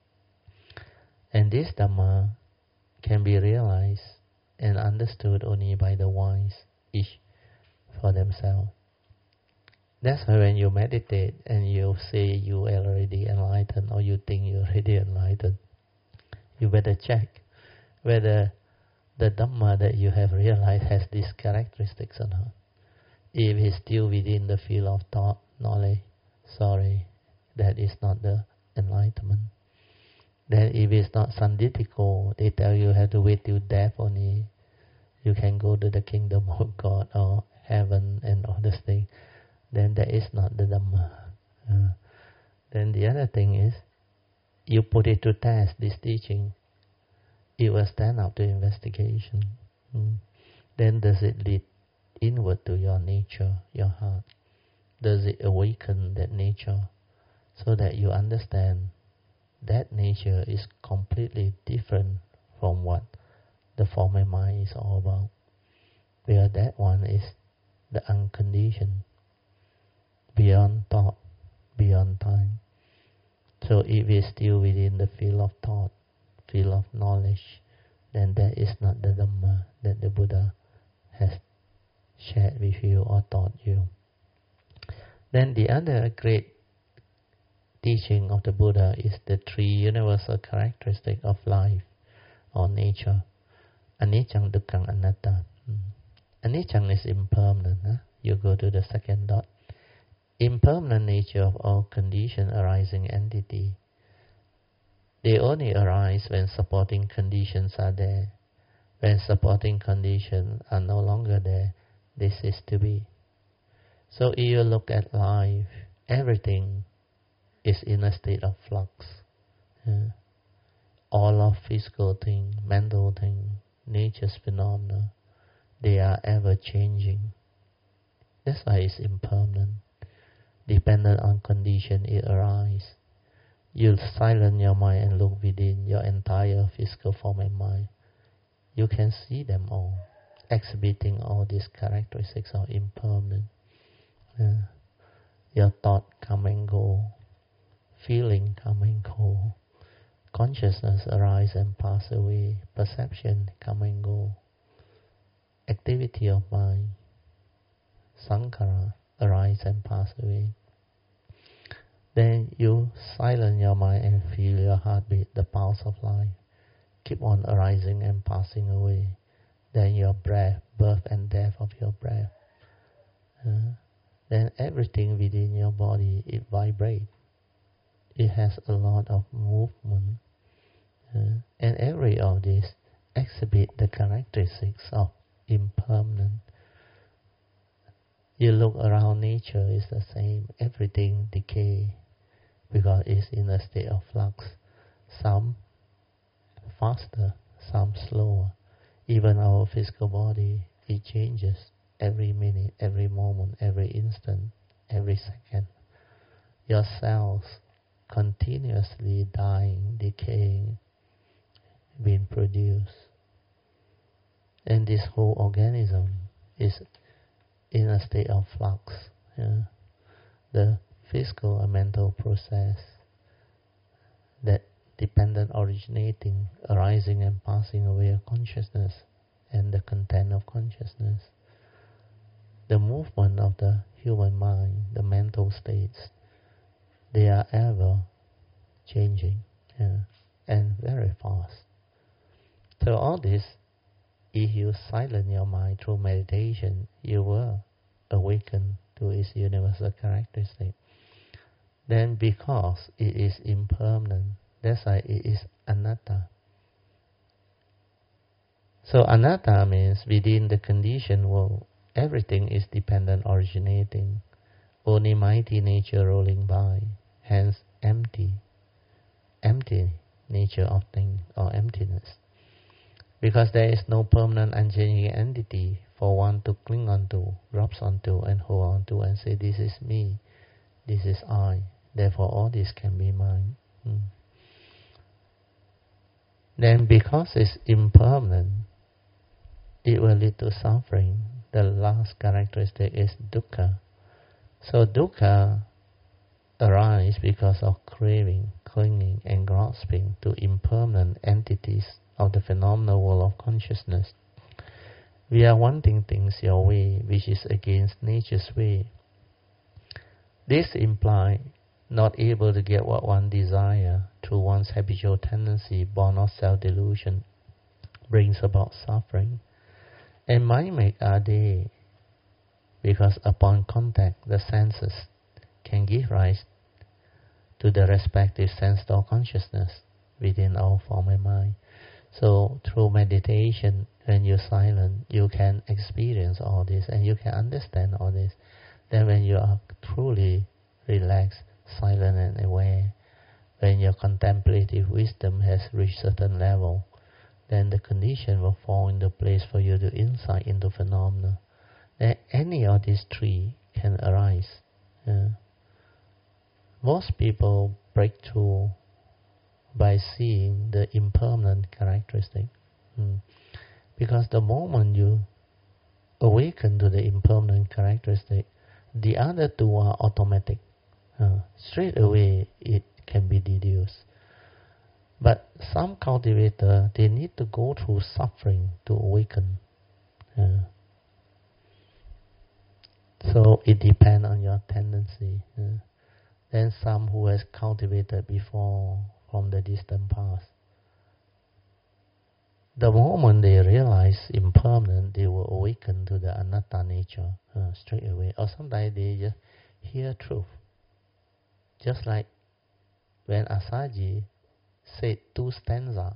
And this Dhamma can be realized and understood only by the wise, each for themselves. That's why when you meditate and you say you are already enlightened, or you think you are already enlightened, you better check whether the Dhamma that you have realized has these characteristics or not. If it's still within the field of thought, knowledge, sorry, that is not the enlightenment. Then if it's not sanditiko, they tell you have to wait till death only, you can go to the kingdom of God or heaven and all this thing, then that is not the Dhamma. Uh, then the other thing is, you put it to test, this teaching, it will stand up to investigation. Mm. Then does it lead inward to your nature, your heart? Does it awaken that nature so that you understand that nature is completely different from what the former mind is all about? Where that one is the unconditioned, beyond thought, beyond time. So if it's still within the field of thought, field of knowledge, then that is not the Dhamma that the Buddha has shared with you or taught you. Then the other great teaching of the Buddha is the three universal characteristics of life or nature. Anicca, dukkha, anatta. Mm. Anicca is impermanent. Huh? You go to the second dot. Impermanent nature of all condition arising entity. They only arise when supporting conditions are there. When supporting conditions are no longer there, they cease to be. So if you look at life, everything is in a state of flux. Yeah. All of physical things, mental things, nature's phenomena, they are ever changing. That's why it's impermanent. Dependent on condition, it arises. You silence your mind and look within your entire physical form and mind. You can see them all, exhibiting all these characteristics of impermanent. Yeah. Your thought come and go, feeling come and go, consciousness arise and pass away, perception come and go, activity of mind, sankhara, arise and pass away. Then you silence your mind and feel your heartbeat, the pulse of life, keep on arising and passing away. Then your breath, birth and death of your breath. Uh, then everything within your body, it vibrates. It has a lot of movement. Uh, and every of these exhibit the characteristics of impermanent. You look around nature, it's the same. Everything decay because it's in a state of flux. Some faster, some slower. Even our physical body, it changes every minute, every moment, every instant, every second. Your cells continuously dying, decaying, being produced. And this whole organism is in a state of flux. Yeah. The physical and mental process that dependent originating, arising and passing away of consciousness and the content of consciousness. The movement of the human mind, the mental states, they are ever changing, yeah, and very fast. So all this, if you silence your mind through meditation, you will awaken to its universal characteristic. Then because it is impermanent, that's why it is anatta. So anatta means within the conditioned world, everything is dependent originating, only mighty nature rolling by, hence empty, empty nature of thing or emptiness. Because there is no permanent unchanging entity for one to cling onto, grasp onto and hold onto and say, this is me, this is I, therefore all this can be mine. Hmm. Then because it's impermanent, it will lead to suffering. The last characteristic is dukkha. So dukkha arises because of craving, clinging and grasping to impermanent entities of the phenomenal world of consciousness. We are wanting things your way, which is against nature's way. This implies not able to get what one desires through one's habitual tendency, born of self-delusion, brings about suffering. And mind make are they, because upon contact, the senses can give rise to the respective sense or consciousness within our form and mind. So through meditation, when you're silent, you can experience all this and you can understand all this. Then when you are truly relaxed, silent and aware, when your contemplative wisdom has reached certain level, then the condition will fall into place for you to insight into phenomena. Then any of these three can arise. Yeah. Most people break through by seeing the impermanent characteristic. Mm. Because the moment you awaken to the impermanent characteristic, the other two are automatic. Uh, straight away it can be deduced. But some cultivator, they need to go through suffering to awaken. Uh, so it depends on your tendency. Uh, Then some who has cultivated before from the distant past. The moment they realize impermanent, they will awaken to the anatta nature uh, straight away. Or sometimes they just hear truth. Just like when Asaji said two stanzas,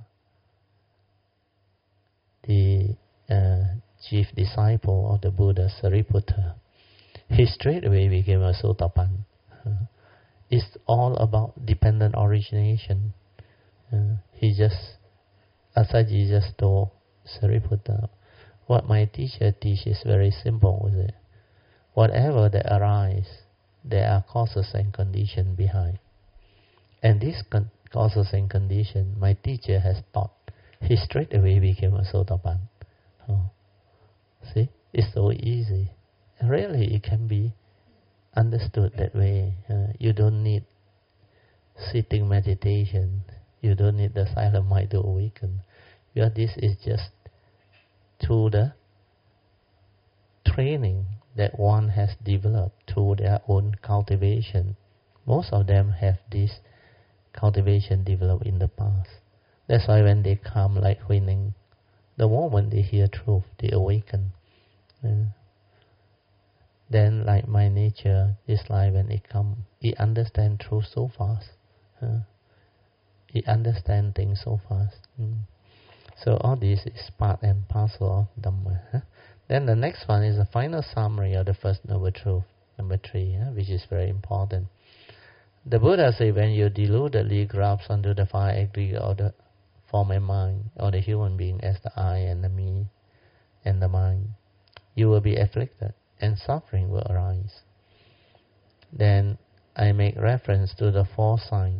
the uh, chief disciple of the Buddha, Sariputta, he straight away became a Sotapan. Uh, it's all about dependent origination. Uh, he just Asaji just told Sariputta, what my teacher teaches is very simple with it. Whatever that arises, there are causes and conditions behind. And these con- causes and conditions, my teacher has taught. He straight away became a Sotapan. Oh. See, it's so easy. Really, it can be understood that way. Uh, you don't need sitting meditation. You don't need the silent mind to awaken. Because this is just through the training that one has developed through their own cultivation. Most of them have this cultivation developed in the past. That's why when they come like Huining, the moment they hear truth, they awaken. Uh, then like my nature, this life when it comes, it understands truth so fast. Uh, it understands things so fast. Mm. So all this is part and parcel of Dhamma. Huh? Then the next one is the final summary of the First Noble Truth, number three, huh? Which is very important. The Buddha said, when you deludedly grasp onto the five aggregate of the form and mind, or the human being as the I and the me and the mind, you will be afflicted and suffering will arise. Then I make reference to the four signs.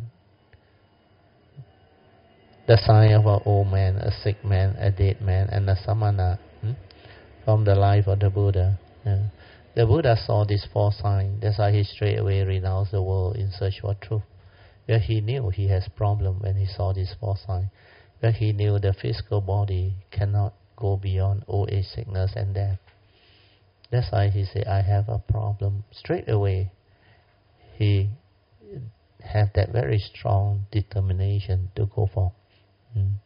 The sign of an old man, a sick man, a dead man, and a samana, hmm? from the life of the Buddha. Yeah. The Buddha saw these four signs. That's why he straight away renounced the world in search for truth. Because he knew he has problem when he saw these four signs. Because he knew the physical body cannot go beyond old age, sickness, and death. That's why he said, I have a problem. Straight away, he had that very strong determination to go for. Mm.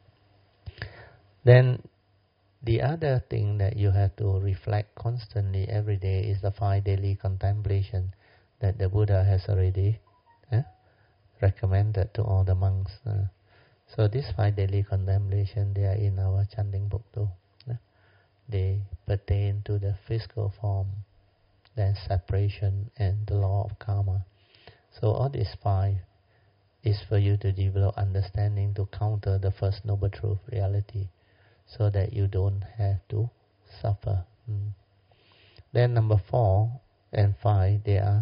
Then the other thing that you have to reflect constantly every day is the five daily contemplation that the Buddha has already eh, recommended to all the monks. Uh, so these five daily contemplation, they are in our chanting book too. Uh, they pertain to the physical form, then separation and the law of karma. So all these five is for you to develop understanding to counter the First Noble Truth reality, so that you don't have to suffer. Mm. Then number four and five, they are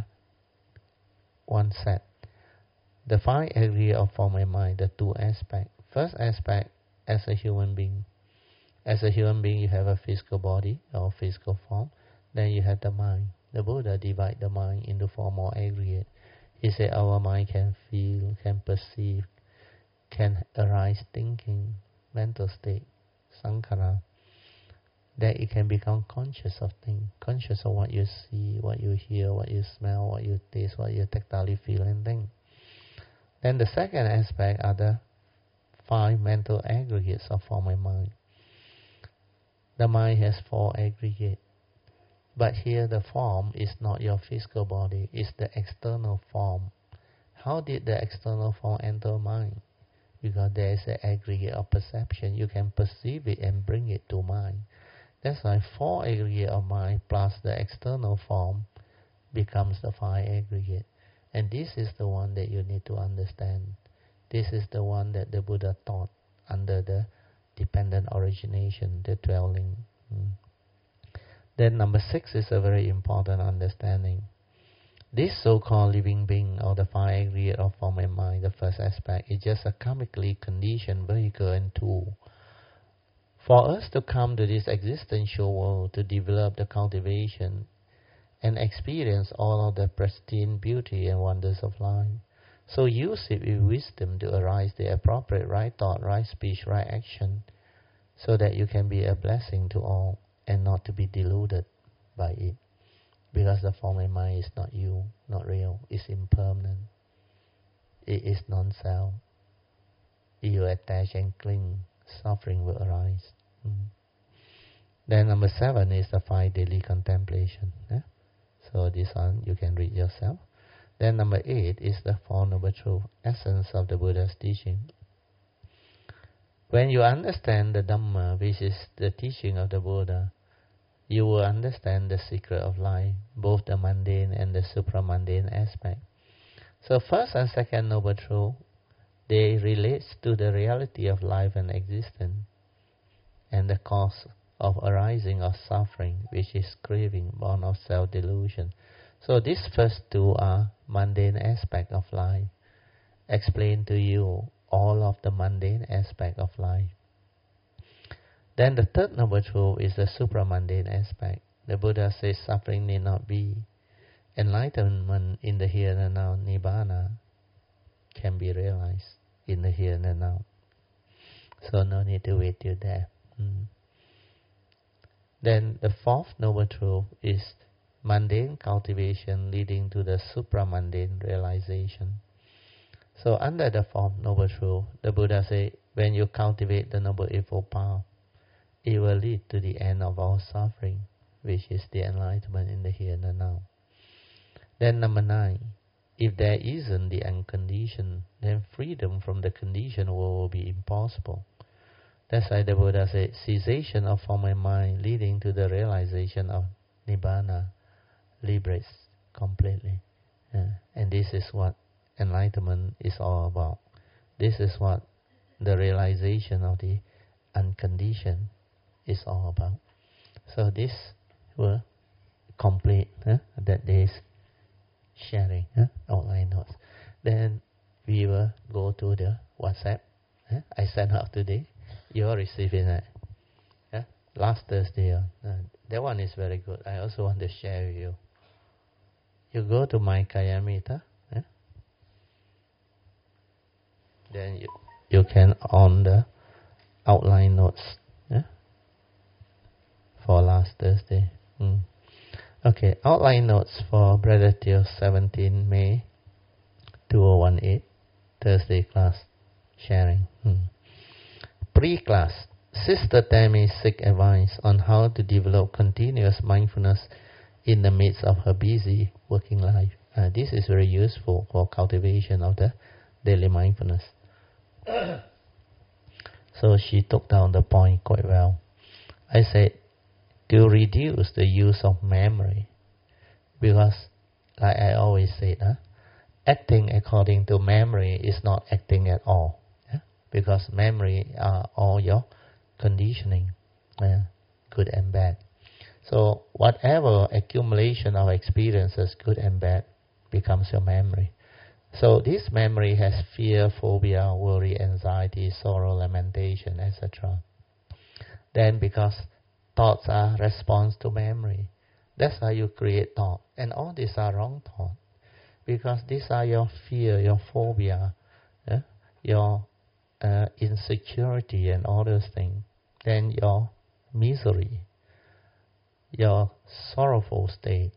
one set. The five aggregate of form and mind, the two aspects. First aspect, as a human being. As a human being, you have a physical body or physical form. Then you have the mind. The Buddha divided the mind into four more aggregate. He said our mind can feel, can perceive, can arise thinking, mental state, sankhara. That it can become conscious of things, conscious of what you see, what you hear, what you smell, what you taste, what you tactilely feel and think. Then the second aspect are the five mental aggregates of form and mind. The mind has four aggregates. But here the form is not your physical body, it's the external form. How did the external form enter mind? Because there is an aggregate of perception. You can perceive it and bring it to mind. That's why four aggregate of mind plus the external form becomes the five aggregate. And this is the one that you need to understand. This is the one that the Buddha taught under the dependent origination, the dwelling. Mm. Then number six is a very important understanding. This so-called living being, or the five aggregate of form and mind, the first aspect, is just a karmically conditioned vehicle and tool. For us to come to this existential world, to develop the cultivation and experience all of the pristine beauty and wonders of life. So use it with wisdom to arise the appropriate right thought, right speech, right action, so that you can be a blessing to all and not to be deluded by it. Because the form and mind is not you, not real, it's impermanent. it is non-self. If you attach and cling, suffering will arise. Mm. Then number seven is the five daily contemplation. Yeah? So this one you can read yourself. Then number eight is the Four Noble Truths, essence of the Buddha's teaching. When you understand the Dhamma, which is the teaching of the Buddha, you will understand the secret of life, both the mundane and the supramundane aspect. So first and second Noble Truth, they relate to the reality of life and existence, and the cause of arising of suffering, which is craving, born of self-delusion. So these first two are mundane aspect of life. Explain to you all of the mundane aspect of life. Then the third Noble Truth is the supramundane aspect. The Buddha says suffering need not be. Enlightenment in the here and now, Nibbana, can be realized in the here and now. So no need to wait till there. Mm. Then the fourth Noble Truth is mundane cultivation leading to the supramundane realization. So under the fourth Noble Truth, the Buddha said, when you cultivate the Noble Eightfold Path, it will lead to the end of all suffering, which is the enlightenment in the here and the now. Then number nine, if there isn't the unconditioned, then freedom from the conditioned world will be impossible. That's why the Buddha said, cessation of form and mind leading to the realization of Nibbana liberates completely. Yeah. And this is what enlightenment is all about. This is what the realization of the unconditioned is all about. So this will complete huh, that day's sharing, huh, outline notes. Then we will go to the WhatsApp. Huh? I sent out today. You are receiving it. Huh? Last Thursday. Uh, that one is very good. I also want to share with you. You go to my Kayamita. Huh? Then you, you can on the outline notes. Huh? For last Thursday. Mm. Okay, outline notes for Brother Teo, seventeenth May two thousand eighteen, Thursday class sharing. Hmm. Pre-class, Sister Tammy seek advice on how to develop continuous mindfulness in the midst of her busy working life. Uh, this is very useful for cultivation of the daily mindfulness. So she took down the point quite well. I said, to reduce the use of memory, because like I always say, huh, acting according to memory is not acting at all, yeah? Because memory are all your conditioning, yeah? Good and bad. So whatever accumulation of experiences, good and bad, becomes your memory. So this memory has fear, phobia, worry, anxiety, sorrow, lamentation, et cetera. Then because thoughts are response to memory, that's how you create thought. And all these are wrong thoughts, because these are your fear, your phobia, eh? your uh, insecurity and all those things. Then your misery, your sorrowful state.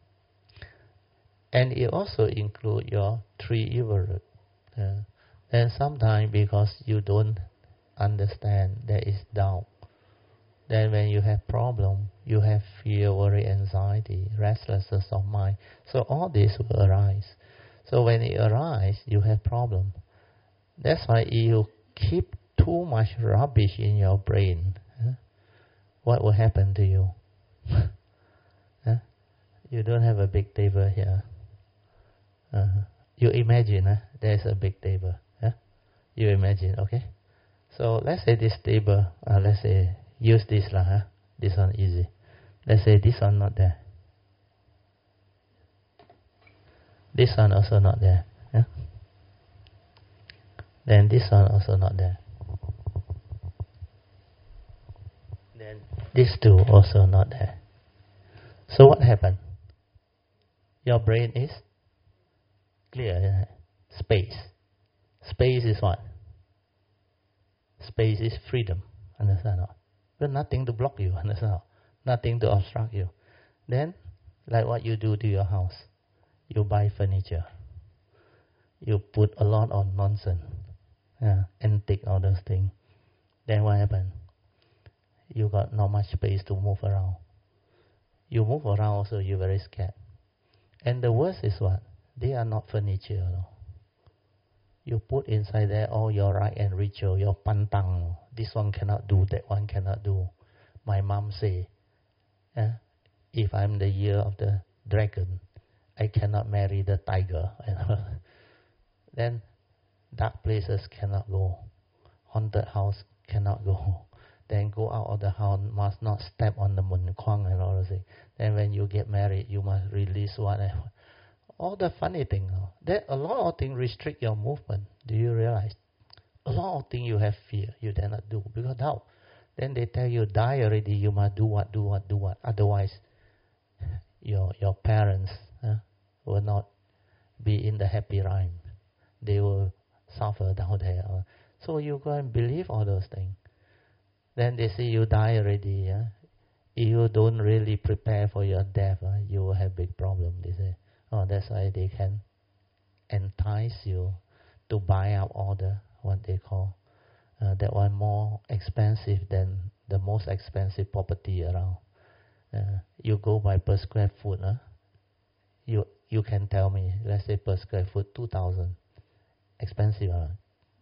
And it also includes your three evil roots. Uh, and sometimes because you don't understand, there is doubt. Then when you have problem, you have fear, worry, anxiety, restlessness of mind. So all this will arise. So when it arises, you have problem. That's why if you keep too much rubbish in your brain, huh, what will happen to you? Huh? You don't have a big table here. Uh, you imagine huh, there's a big table. Huh? You imagine, okay? So let's say this table, uh, let's say, use this lah, huh? This one easy. Let's say this one not there. This one also not there. Yeah? Then this one also not there. Then these two also not there. So what happened? Your brain is clear. Space. Space is what? Space is freedom. Understand? But nothing to block you, understand? Nothing to obstruct you. Then, like what you do to your house, you buy furniture. you put a lot of nonsense, yeah, antique, all those things. Then what happened? You got not much space to move around. You move around also, you're very scared. And the worst is what? They are not furniture. No? You put inside there all your right and ritual, your pantang. No? This one cannot do, that one cannot do. My mom say, eh, if I'm the year of the dragon, I cannot marry the tiger. Then dark places cannot go. Haunted house cannot go. Then go out of the house, must not step on the mun kwang and all those things. Then when you get married, you must release whatever. All the funny things. That a lot of things restrict your movement. Do you realize? A lot of things you have fear, you dare not do. Because now, then they tell you, die already, you must do what, do what, do what. Otherwise, your your parents uh, will not be in the happy rhyme. They will suffer down there. So you go and believe all those things. Then they say you die already. Uh, if you don't really prepare for your death, uh, you will have big problem. They say, oh, that's why they can entice you to buy up all the, what they call, uh, that one more expensive than the most expensive property around. Uh, you go by per square foot. Uh, you you can tell me, let's say per square foot, two thousand. Expensive. Uh.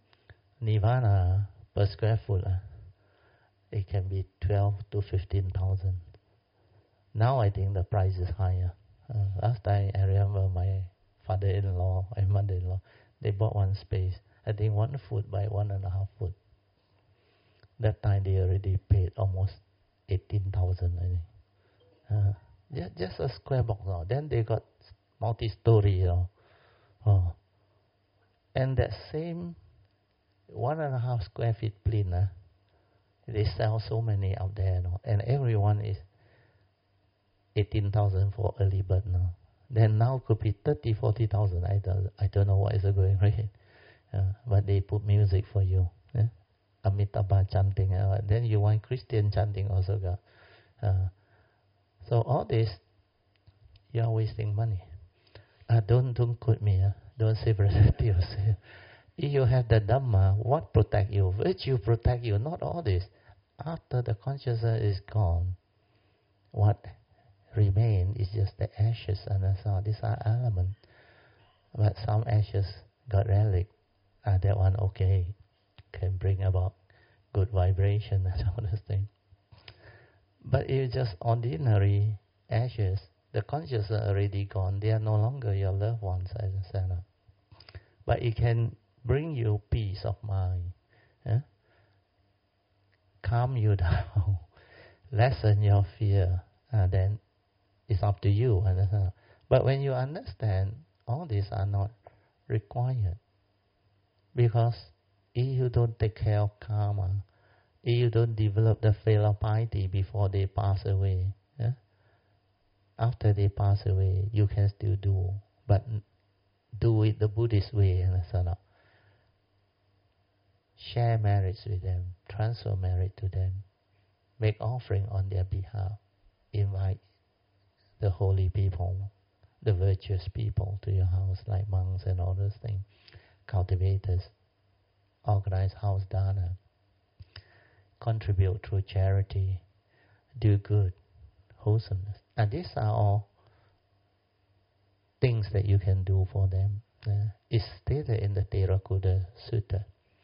Nirvana, per square foot, uh, it can be twelve to fifteen thousand. Now I think the price is higher. Uh, last time I remember my father-in-law and mother-in-law, they bought one space. I think one foot by one and a half foot. That time they already paid almost eighteen thousand. I think. Uh, just, just a square box now. Then they got multi-story, you know. Oh. And that same one and a half square feet plane, uh, they sell so many out there, you know, and everyone is eighteen thousand for early bird now. Then now could be thirty, forty thousand. I don't, I don't know what is going right. Uh, but they put music for you. Yeah? Amitabha chanting. Uh, then you want Christian chanting also got. Uh, so all this, you are wasting money. Uh, don't don't quote me. Uh, don't say yourself. If you have the Dhamma, what protect you? Virtue protect you, not all this. After the consciousness is gone, what remain is just the ashes and the sound. These are elements. But some ashes got relic. Ah, that one okay. Can bring about good vibration and all those things. But if just ordinary ashes, the consciousness are already gone. They are no longer your loved ones, as I said. But it can bring you peace of mind. Eh? Calm you down. Lessen your fear. Uh, then it's up to you. Understand? But when you understand, all these are not required. Because if you don't take care of karma, if you don't develop the filial piety before they pass away, yeah? After they pass away, you can still do, but do it the Buddhist way. Understand? Share merits with them, transfer merit to them, make offering on their behalf, invite the holy people, the virtuous people to your house, like monks and all those things, cultivators, organize house dana, contribute through charity, do good, wholesomeness. And these are all things that you can do for them. Uh, it's stated in the Therakuta Sutta.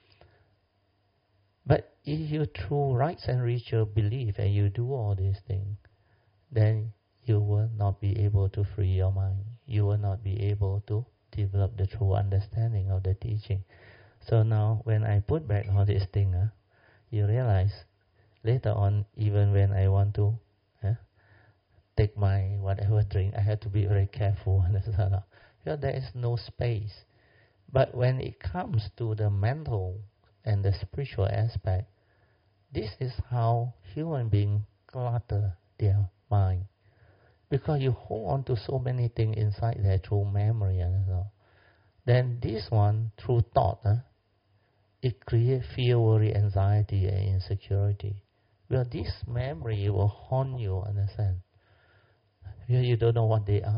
But if you through rites and ritual believe and you do all these things, then you will not be able to free your mind. You will not be able to develop the true understanding of the teaching. So now, when I put back all these things, uh, you realize later on, even when I want to uh, take my whatever drink, I have to be very careful. Because there is no space. But when it comes to the mental and the spiritual aspect, this is how human beings clutter their mind. Because you hold on to so many things inside there through memory and so. Then this one, through thought, huh, it creates fear, worry, anxiety, and insecurity. Well, this memory will haunt you, understand? Well, you don't know what they are.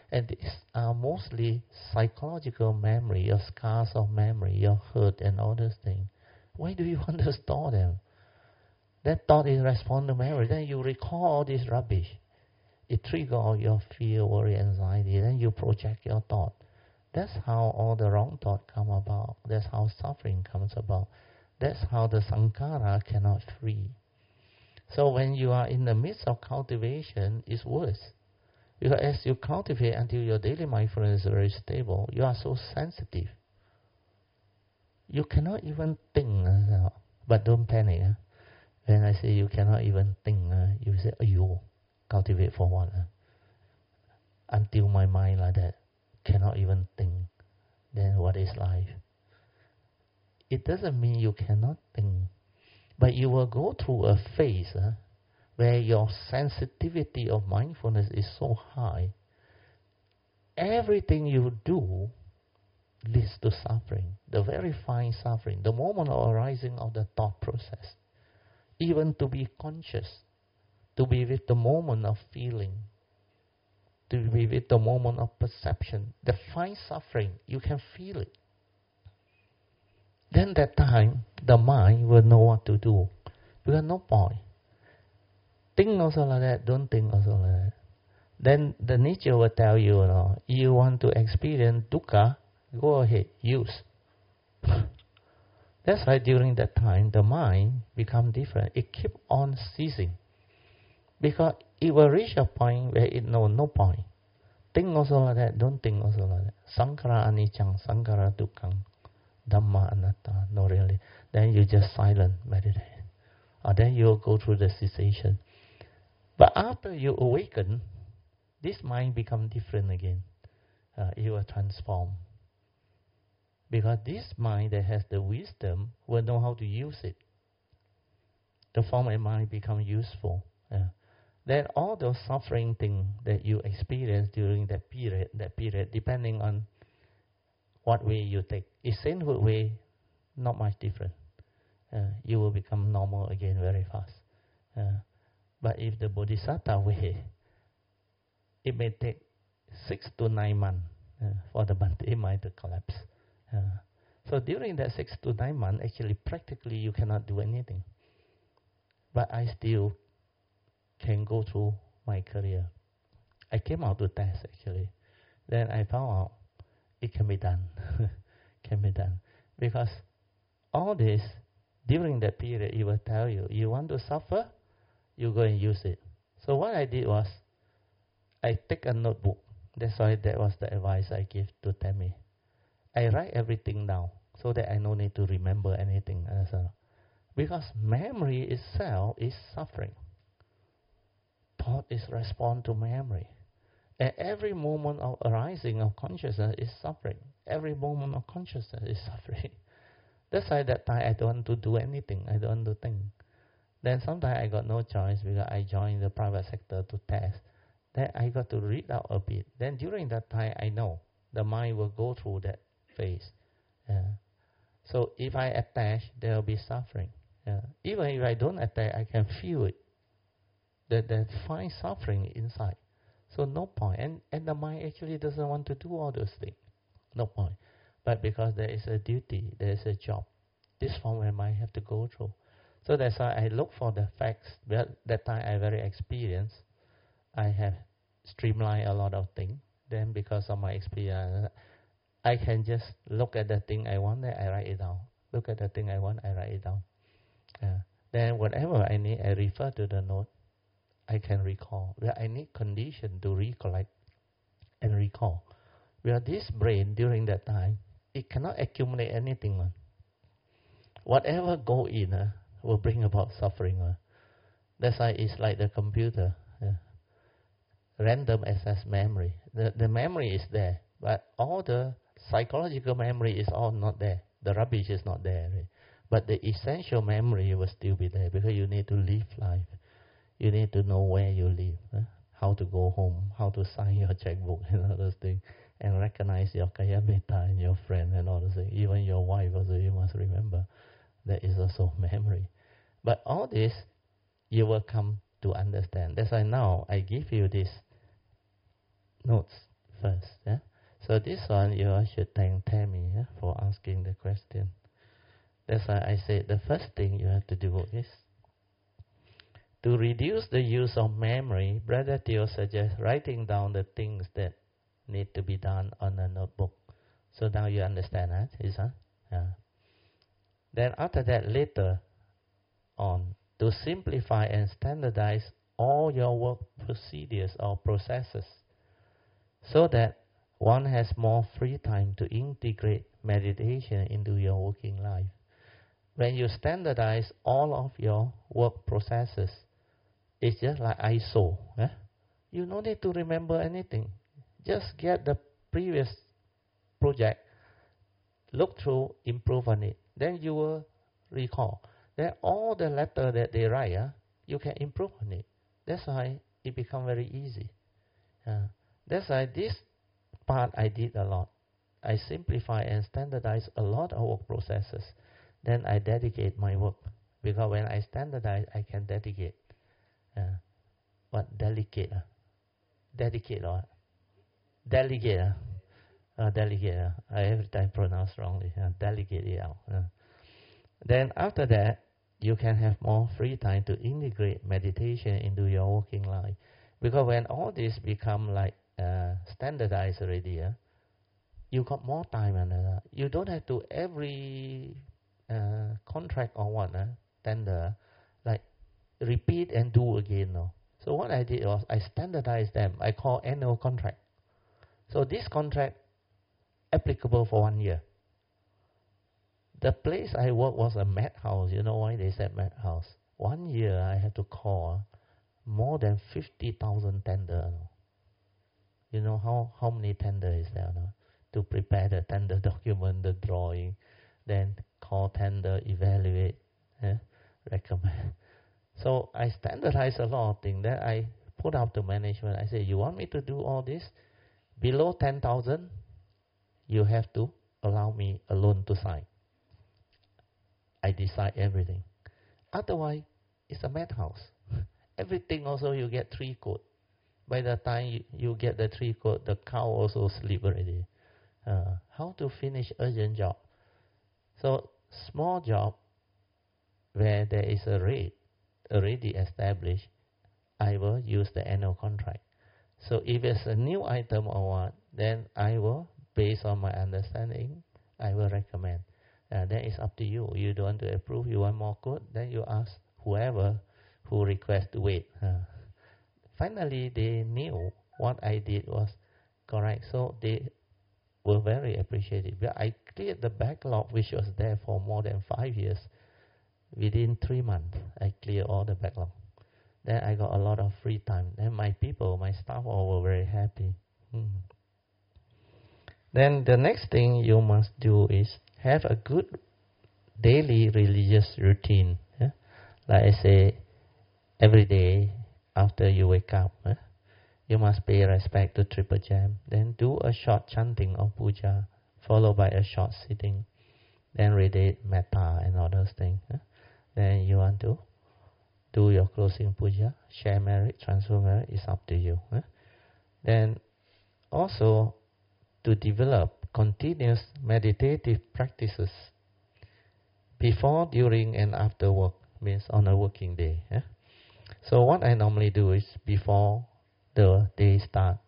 And these are mostly psychological memory, your scars of memory, your hurt and all those things. Why do you want to store them? That thought is respond to memory. Then you recall all this rubbish. It triggers all your fear, worry, anxiety. Then you project your thought. That's how all the wrong thought come about. That's how suffering comes about. That's how the sankhara cannot free. So when you are in the midst of cultivation, it's worse. Because as you cultivate until your daily mindfulness is very stable, you are so sensitive. You cannot even think. Uh, but don't panic. Uh. When I say you cannot even think, uh, you say, oh, you cultivate for what? Uh? Until my mind like that cannot even think, then what is life? It doesn't mean you cannot think. But you will go through a phase uh, where your sensitivity of mindfulness is so high. Everything you do leads to suffering, the very fine suffering, the moment of arising of the thought process. Even to be conscious, to be with the moment of feeling, to be with the moment of perception, the fine suffering, you can feel it. Then that time, the mind will know what to do. Because no point. Think also like that, don't think also like that. Then the nature will tell you, you know, you want to experience dukkha, go ahead, use. That's why during that time, the mind become different. It keep on ceasing. Because it will reach a point where it know no point. Think also like that, don't think also like that. Sankhara anicca, sankhara dukkha. Dhamma anatta, no really. Then you just silent, meditate. Or then you'll go through the cessation. But after you awaken, this mind become different again. Uh, it will transform. Because this mind that has the wisdom will know how to use it. The form of mind become useful. Uh, then all those suffering things that you experience during that period, that period, depending on what way you take. If sainthood way, not much different. Uh, you will become normal again very fast. Uh, but if the bodhisattva way, it may take six to nine months uh, for the Bhante mind to collapse. Uh, so during that six to nine months, actually practically you cannot do anything. But I still can go through my career. I came out to test actually. Then I found out it can be done. Can be done. Because all this, during that period, it will tell you, you want to suffer, you go and use it. So what I did was, I take a notebook. That's why that was the advice I gave to Tammy. I write everything down, so that I no need to remember anything. Because memory itself is suffering. Thought is respond to memory. And every moment of arising of consciousness is suffering. Every moment of consciousness is suffering. That's why that time I don't want to do anything. I don't want to think. Then sometimes I got no choice because I joined the private sector to test. Then I got to read out a bit. Then during that time I know the mind will go through that phase. Yeah. So if I attach, there will be suffering. Yeah. Even if I don't attach, I can feel it. That that fine suffering inside. So no point. And, and the mind actually doesn't want to do all those things. No point. But because there is a duty, there is a job. This form where mind have to go through. So that's why I look for the facts. But that time I very experienced. I have streamlined a lot of things. Then because of my experience, I can just look at the thing I want, then I write it down. Look at the thing I want, I write it down. Uh, then whatever I need, I refer to the note. I can recall. Where I need condition to recollect and recall. Where this brain during that time, it cannot accumulate anything. Uh. Whatever go in uh, will bring about suffering. Uh. That's why it's like the computer. Uh. Random access memory. The, the memory is there, but all the psychological memory is all not there. The rubbish is not there. Right? But the essential memory will still be there because you need to live life. You need to know where you live, huh? How to go home, how to sign your checkbook and all those things, and recognize your kaya metta and your friend and all those things. Even your wife also, you must remember. That is also memory. But all this, you will come to understand. That's why now I give you these notes first. Yeah? So this one you all should thank Tammy, yeah, for asking the question. That's why I say the first thing you have to do is to reduce the use of memory. Brother Theo suggests writing down the things that need to be done on a notebook. So now you understand that, is that? Yeah. Then after that, later on, to simplify and standardize all your work procedures or processes so that one has more free time to integrate meditation into your working life. When you standardize all of your work processes, it's just like I S O. Eh? You don't need to remember anything. Just get the previous project, look through, improve on it. Then you will recall. Then all the letter that they write, uh, you can improve on it. That's why it becomes very easy. Uh, that's why this part I did a lot. I simplify and standardize a lot of work processes. Then I dedicate my work. Because when I standardize, I can dedicate. Uh, what? Delegate. Uh? Dedicate or what? Delegate. Uh? Uh, delegate. Uh? I every time pronounce wrongly. Uh, delegate it out. Uh. Then after that, you can have more free time to integrate meditation into your working life. Because when all this become like uh, standardized already, uh, you got more time and uh, you don't have to every uh, contract or what uh, tender like repeat and do again. No. So what I did was I standardized them. I call annual contract. So this contract applicable for one year. The place I work was a madhouse. You know why they said madhouse? One year I had to call more than fifty thousand tender. No? You know how, how many tender is there? No? To prepare the tender document, the drawing, then call tender, evaluate, eh, recommend. So I standardize a lot of things. Then I put up to management. I say, you want me to do all this? Below ten thousand, you have to allow me a loan to sign. I decide everything. Otherwise, it's a madhouse. Everything also you get three code. By the time you, you get the three code, the cow also sleep already. Uh, how to finish urgent job? So small job where there is a rate already established, I will use the annual contract. So if it's a new item or what, then I will, based on my understanding, I will recommend. Uh, then it's up to you. You don't want to approve, you want more code, then you ask whoever who requests to wait. Uh, finally, they knew what I did was correct, so they were very appreciative. I cleared the backlog which was there for more than five years. Within three months, I cleared all the backlog. Then I got a lot of free time. Then my people, my staff all were very happy. Hmm. Then the next thing you must do is have a good daily religious routine. Yeah? Like I say, every day after you wake up, eh, you must pay respect to Triple Gem. Then do a short chanting of puja, followed by a short sitting. Then read metta and all those things. Eh? Then you want to do your closing puja, share merit, transfer merit, it's up to you. Eh? Then also to develop continuous meditative practices before, during, and after work, means on a working day. Eh? So what I normally do is before the day start,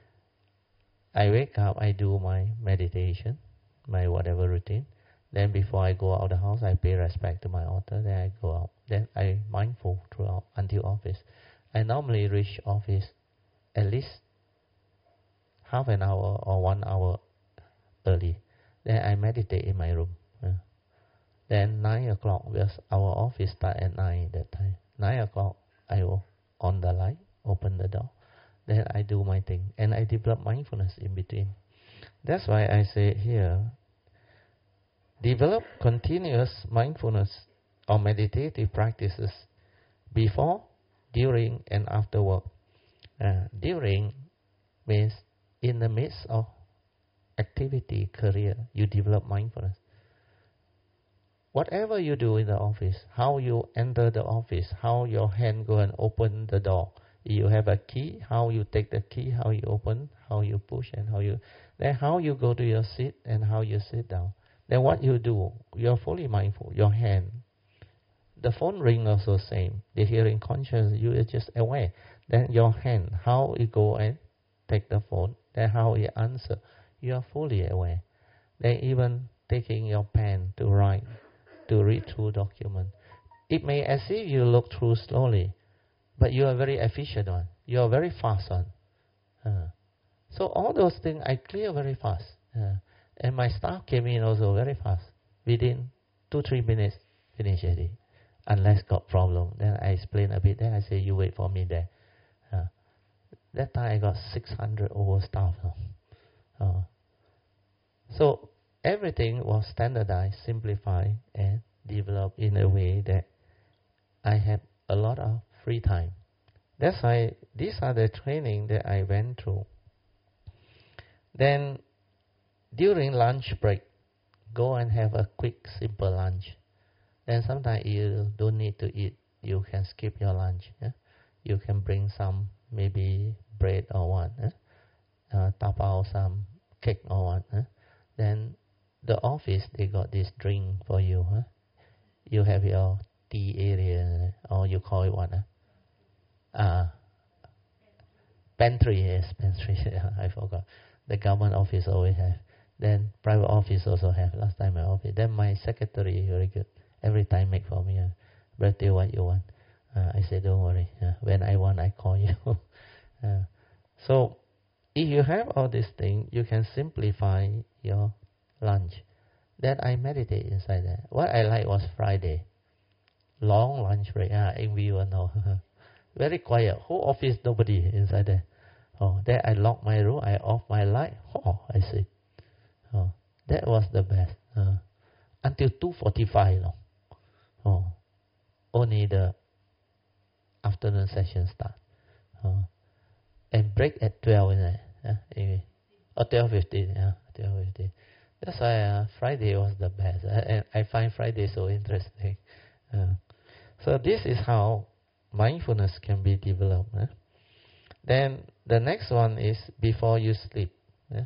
I wake up, I do my meditation, my whatever routine. Then before I go out of the house, I pay respect to my altar. Then I go out. Then I mindful throughout until office. I normally reach office at least half an hour or one hour early. Then I meditate in my room. Uh, then nine o'clock, because our office start at nine that time. Nine o'clock, I will on the light, open the door. Then I do my thing, and I develop mindfulness in between. That's why I say here, develop continuous mindfulness or meditative practices before, during, and after work. Uh, during means in the midst of activity, career, you develop mindfulness. Whatever you do in the office, how you enter the office, how your hand go and open the door, You have a key, how you take the key, how you open, how you push, and how you... Then how you go to your seat and how you sit down. Then what you do, you're fully mindful, your hand. The phone ring also same. The hearing conscious, you are just aware. Then your hand, how you go and take the phone, then how you answer, you are fully aware. Then even taking your pen to write, to read through document. It may as if you look through slowly, but you are very efficient one. You are very fast one. Uh, so all those things I clear very fast. Uh, and my staff came in also very fast. Within two, three minutes, finish it. Unless got problem, then I explain a bit. Then I say, you wait for me there. Uh, that time I got six hundred over staff. Uh, uh, so everything was standardized, simplified, and developed in a way that I had a lot of free time. That's why these are the training that I went through. Then during lunch break, go and have a quick, simple lunch. Then sometimes you don't need to eat. You can skip your lunch. Yeah? You can bring some, maybe bread or what. Yeah? Uh, tap out some cake or what. Yeah? Then the office, they got this drink for you. Huh? You have your tea area, or you call it what? Huh? Uh, pantry, yes, pantry. I forgot. The government office always have. Then private office also have. Last time my office. Then my secretary, very good. Every time make for me. Uh, Birthday, what you want? Uh, I say, don't worry. Uh, when I want, I call you. uh, so, if you have all these things, you can simplify your lunch. Then I meditate inside there. What I like was Friday. Long lunch break. Ah, in view, no. Very quiet. Whole office, nobody inside there. Oh, then I lock my room. I off my light. Oh, I see. Oh, that was the best. Uh, until two forty-five. No. Oh, only the afternoon session start. Oh, and break at twelve, isn't it? Yeah, anyway. Or twelve fifteen. Yeah, twelve fifteen. That's why uh, Friday was the best. Uh, and I find Friday so interesting. Uh, so this is how mindfulness can be developed. Eh? Then the next one is before you sleep. Eh?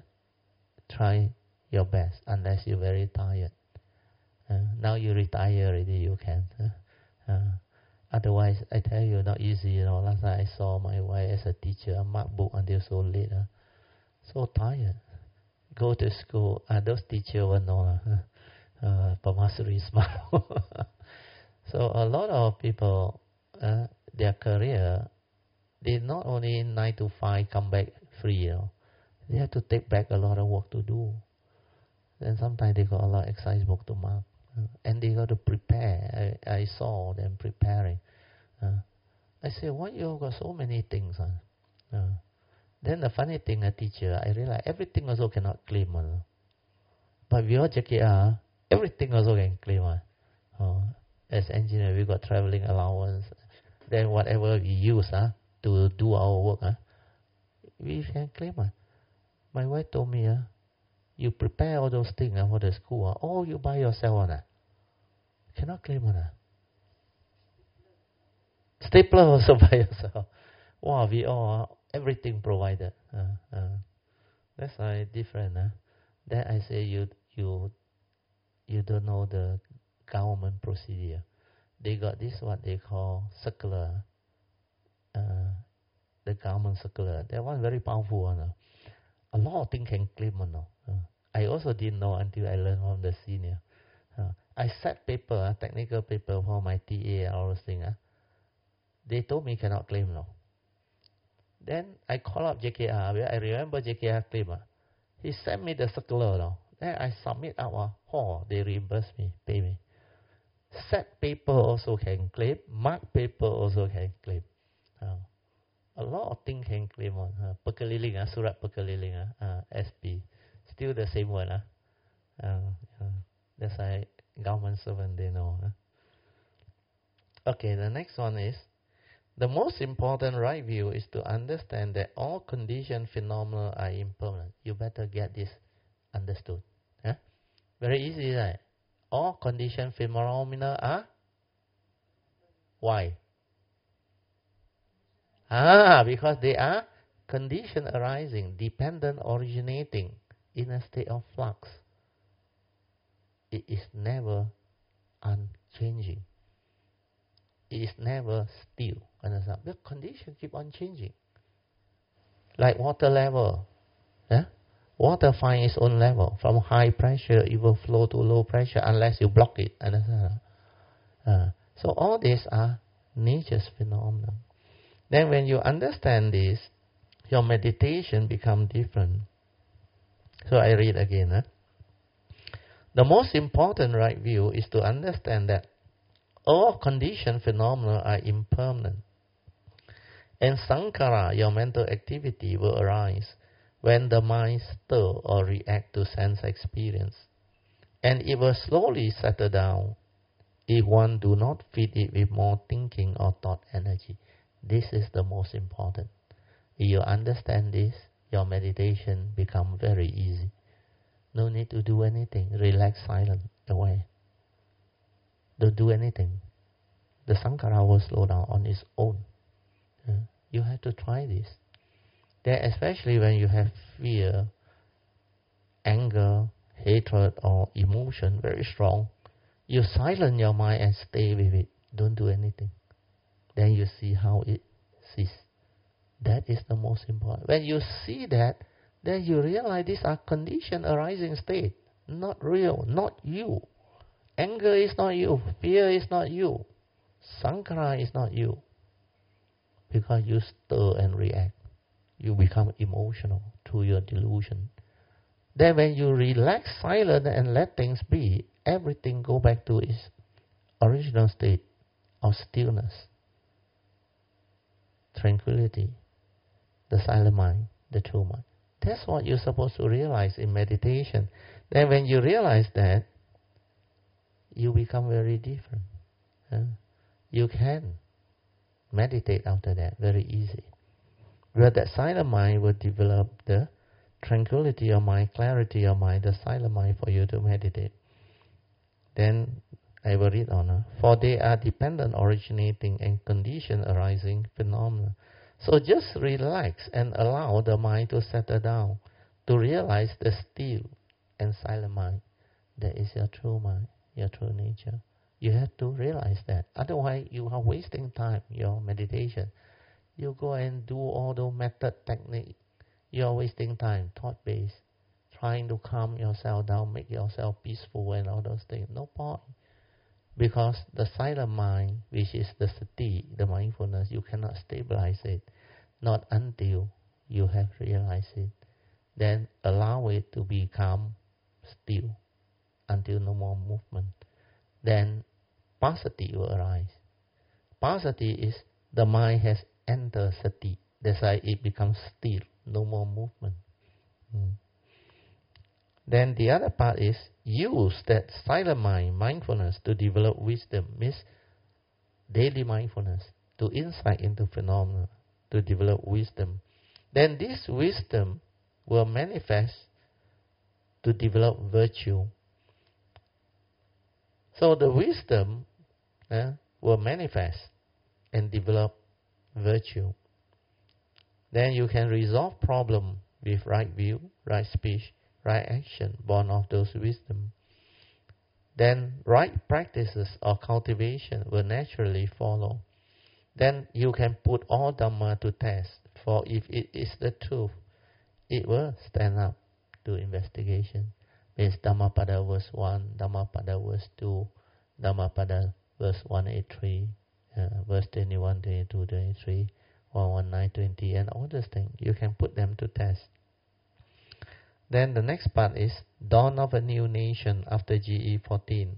Try your best, unless you're very tired. Uh, now you retire already, you can. Uh, uh, otherwise, I tell you, not easy. You know, last night I saw my wife as a teacher, I mark book until so late. Uh, so tired. Go to school, uh, those teachers will know. Uh, uh, Pamasuri smile. So a lot of people, uh, their career, they not only nine to five come back free, you know, they have to take back a lot of work to do. Then sometimes they got a lot of exercise book to mark. Uh, and they got to prepare. I, I saw them preparing. Uh, I said, why you got so many things? Huh? Uh, then the funny thing, a teacher, I realized everything also cannot claim. Uh, but we all check it out, everything also can claim. Uh, uh, as engineer, we got traveling allowance. Then whatever we use uh, to do our work, uh, we can claim. Uh. My wife told me, uh, you prepare all those things uh, for the school. Uh, oh, you buy yourself. Uh. Cannot claim. Uh. Stapler also by yourself. Wow, we all, uh, everything provided. Uh, uh, that's why different. Uh. Then I say, you, you, you don't know the government procedure. They got this what they call circular. Uh, the government circular. That one very powerful one. Uh. A lot of things can claim. Uh, uh, I also didn't know until I learned from the senior. Uh, I set paper, uh, technical paper for my T A and all those things. Uh. They told me cannot claim. No. Then I call up J K R. I remember J K R claim. Uh. He sent me the circular. No. Then I submit up. Uh, oh, they reimburse me, pay me. Set paper also can claim. Mark paper also can claim. Uh, a lot of things can claim on. Uh, Pekeliling, uh, Surat Pekeliling, uh, uh, S P. Still the same one. Uh. Uh, uh, that's why government servant, they know. Uh. Okay, the next one is, the most important right view is to understand that all conditioned phenomena are impermanent. You better get this understood. Yeah? Very easy, right? All conditioned phenomena are? Why? Ah, because they are condition arising, dependent originating in a state of flux. It is never unchanging. It is never still. Understand? The condition keep on changing. Like water level. Yeah? Water finds its own level. From high pressure, it will flow to low pressure unless you block it. Understand? Uh, so all these are nature's phenomena. Then when you understand this, your meditation becomes different. So I read again. Huh? The most important right view is to understand that all conditioned phenomena are impermanent. And sankhara, your mental activity, will arise when the mind stir or react to sense experience. And it will slowly settle down if one do not feed it with more thinking or thought energy. This is the most important. If you understand this, your meditation becomes very easy. No need to do anything. Relax, silent, away. Don't do anything. The sankhara will slow down on its own. Yeah. You have to try this. Then especially when you have fear, anger, hatred, or emotion very strong, you silence your mind and stay with it. Don't do anything. Then you see how it ceases. That is the most important. When you see that, then you realize these are conditioned arising state, not real, not you. Anger is not you. Fear is not you. Sankhara is not you. Because you stir and react. You become emotional through your delusion. Then when you relax, silent, and let things be, everything go back to its original state of stillness, tranquility, the silent mind, the true mind. That's what you're supposed to realize in meditation. Then when you realize that, you become very different. Uh, you can meditate after that very easy. Where that silent mind will develop the tranquility of mind, clarity of mind, the silent mind for you to meditate. Then I will read on. Uh, For they are dependent originating and condition arising phenomena. So just relax and allow the mind to settle down, to realize the still and silent mind. That is your true mind, your true nature. You have to realize that. Otherwise, you are wasting time, your meditation. You go and do all the method technique. You are wasting time, thought-based, trying to calm yourself down, make yourself peaceful and all those things. No point. Because the silent mind, which is the sati, the mindfulness, you cannot stabilize it. Not until you have realized it. Then allow it to become still until no more movement. Then passaddhi will arise. Passaddhi is the mind has entered sati. That's why it becomes still, no more movement. Hmm. Then the other part is use that silent mind, mindfulness, to develop wisdom, means daily mindfulness, to insight into phenomena, to develop wisdom. Then this wisdom will manifest to develop virtue. So the wisdom uh, will manifest and develop virtue. Then you can resolve problem with right view, right speech, right action, born of those wisdom. Then right practices or cultivation will naturally follow. Then you can put all Dhamma to test, for if it is the truth, it will stand up to investigation. Means Dhammapada verse one, Dhammapada verse two, Dhammapada verse one eighty-three, uh, verse twenty-one, twenty-two, twenty-three, one nineteen, twenty, and all those things. You can put them to test. Then the next part is dawn of a new nation after G E fourteen.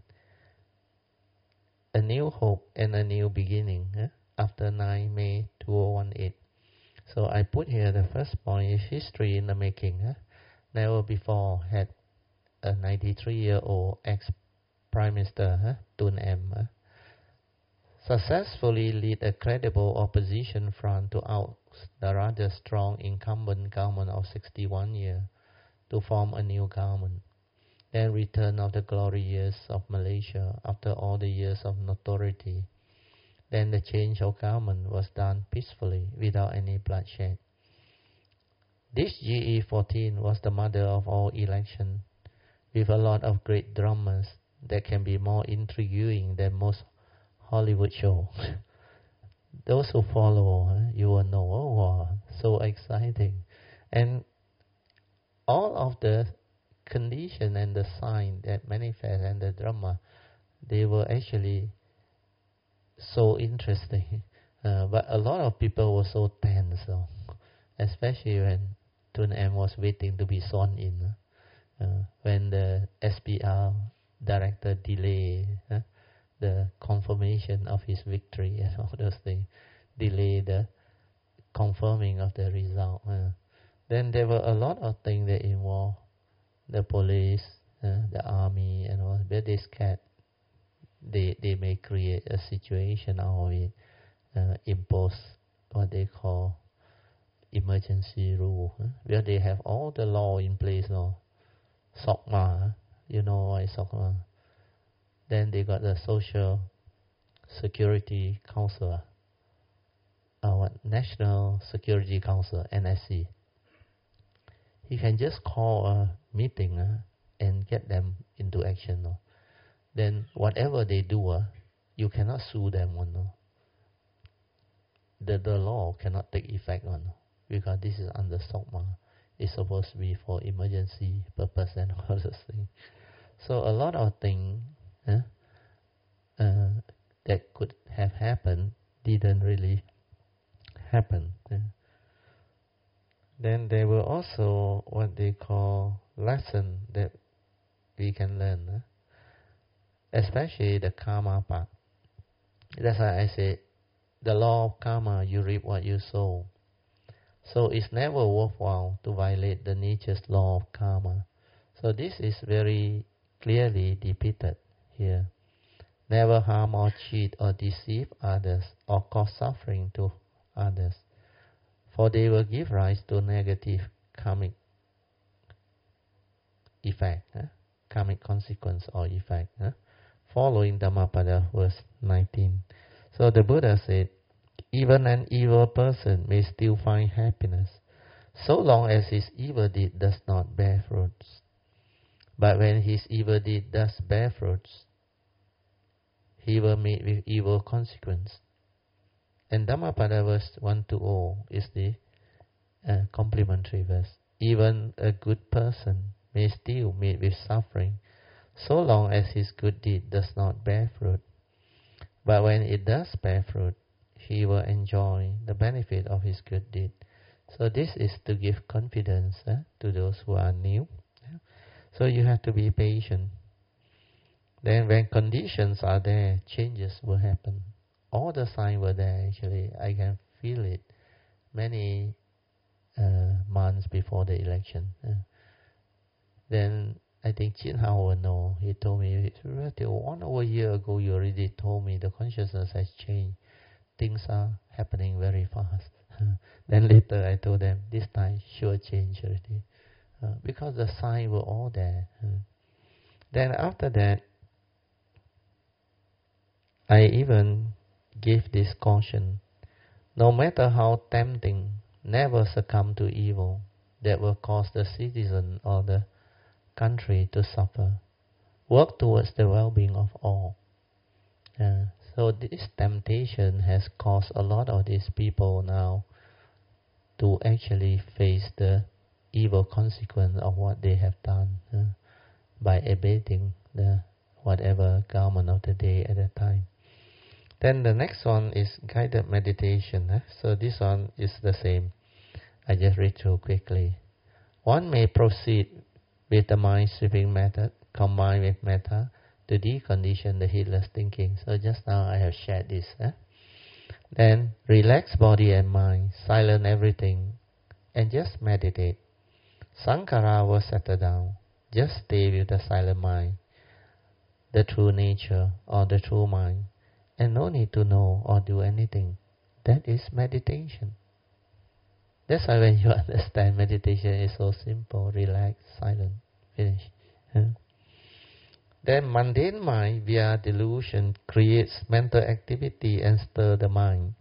A new hope and a new beginning eh? After nine May two thousand eighteen. So I put here the first point is history in the making. Eh? Never before had a ninety-three-year-old ex-prime minister, eh? Tun M, eh? successfully lead a credible opposition front to oust the rather strong incumbent government of sixty-one years. To form a new government. Then return of the glory years of Malaysia after all the years of notoriety. Then the change of government was done peacefully without any bloodshed. This G E fourteen was the mother of all election, with a lot of great dramas that can be more intriguing than most Hollywood shows. Those who follow, huh, you will know, oh wow, so exciting. And all of the condition and the sign that manifest and the drama, they were actually so interesting. Uh, but a lot of people were so tense, so, especially when Tun M was waiting to be sworn in. Uh, when the S P R director delayed uh, the confirmation of his victory and all those things, delayed the confirming of the result. Uh, then there were a lot of things that involved the police, uh, the army, and all. But they scared they they may create a situation out of it, uh, impose what they call emergency rule, huh? Where they have all the law in place now. SOCMA, you know why SOCMA? Then they got the Social Security Council, uh, what, National Security Council, N S C. He can just call a meeting uh, and get them into action. No? Then whatever they do, uh, you cannot sue them. No? The, the law cannot take effect on, no? Because this is under SOCMA. It's supposed to be for emergency purpose and all those things. So a lot of things uh, uh, that could have happened didn't really happen. Uh. Then there were also what they call lessons that we can learn, uh, especially the karma part. That's why I say the law of karma, you reap what you sow. So it's never worthwhile to violate the nature's law of karma. So this is very clearly depicted here. Never harm or cheat or deceive others or cause suffering to others, for they will give rise to negative karmic effect, eh? karmic consequence or effect. Eh? Following Dhammapada verse nineteen. So the Buddha said, even an evil person may still find happiness, so long as his evil deed does not bear fruits. But when his evil deed does bear fruits, he will meet with evil consequence. And Dhammapada verse one twenty is the uh, complementary verse. Even a good person may still meet with suffering, so long as his good deed does not bear fruit. But when it does bear fruit, he will enjoy the benefit of his good deed. So this is to give confidence eh, to those who are new. So you have to be patient. Then when conditions are there, changes will happen. All the signs were there actually. I can feel it many uh, months before the election. Uh, then I think Chin Hao will know. He told me, one over a year ago you already told me the consciousness has changed. Things are happening very fast. Then later I told them, this time sure change already. Uh, because the signs were all there. Uh, then after that, I even gave this caution. No matter how tempting, never succumb to evil that will cause the citizen or the country to suffer. Work towards the well-being of all. Uh, so this temptation has caused a lot of these people now to actually face the evil consequence of what they have done uh, by abating the whatever government of the day at the time. Then the next one is guided meditation. Eh? So this one is the same. I just read through quickly. One may proceed with the mind sweeping method combined with metta to decondition the heedless thinking. So just now I have shared this. Eh? Then relax body and mind, silence everything, and just meditate. Sankhara will settle down. Just stay with the silent mind, the true nature or the true mind, and no need to know or do anything. That is meditation. That's why when you understand meditation is so simple, relax, silent, finish. Yeah. Then mundane mind via delusion creates mental activity and stir the mind.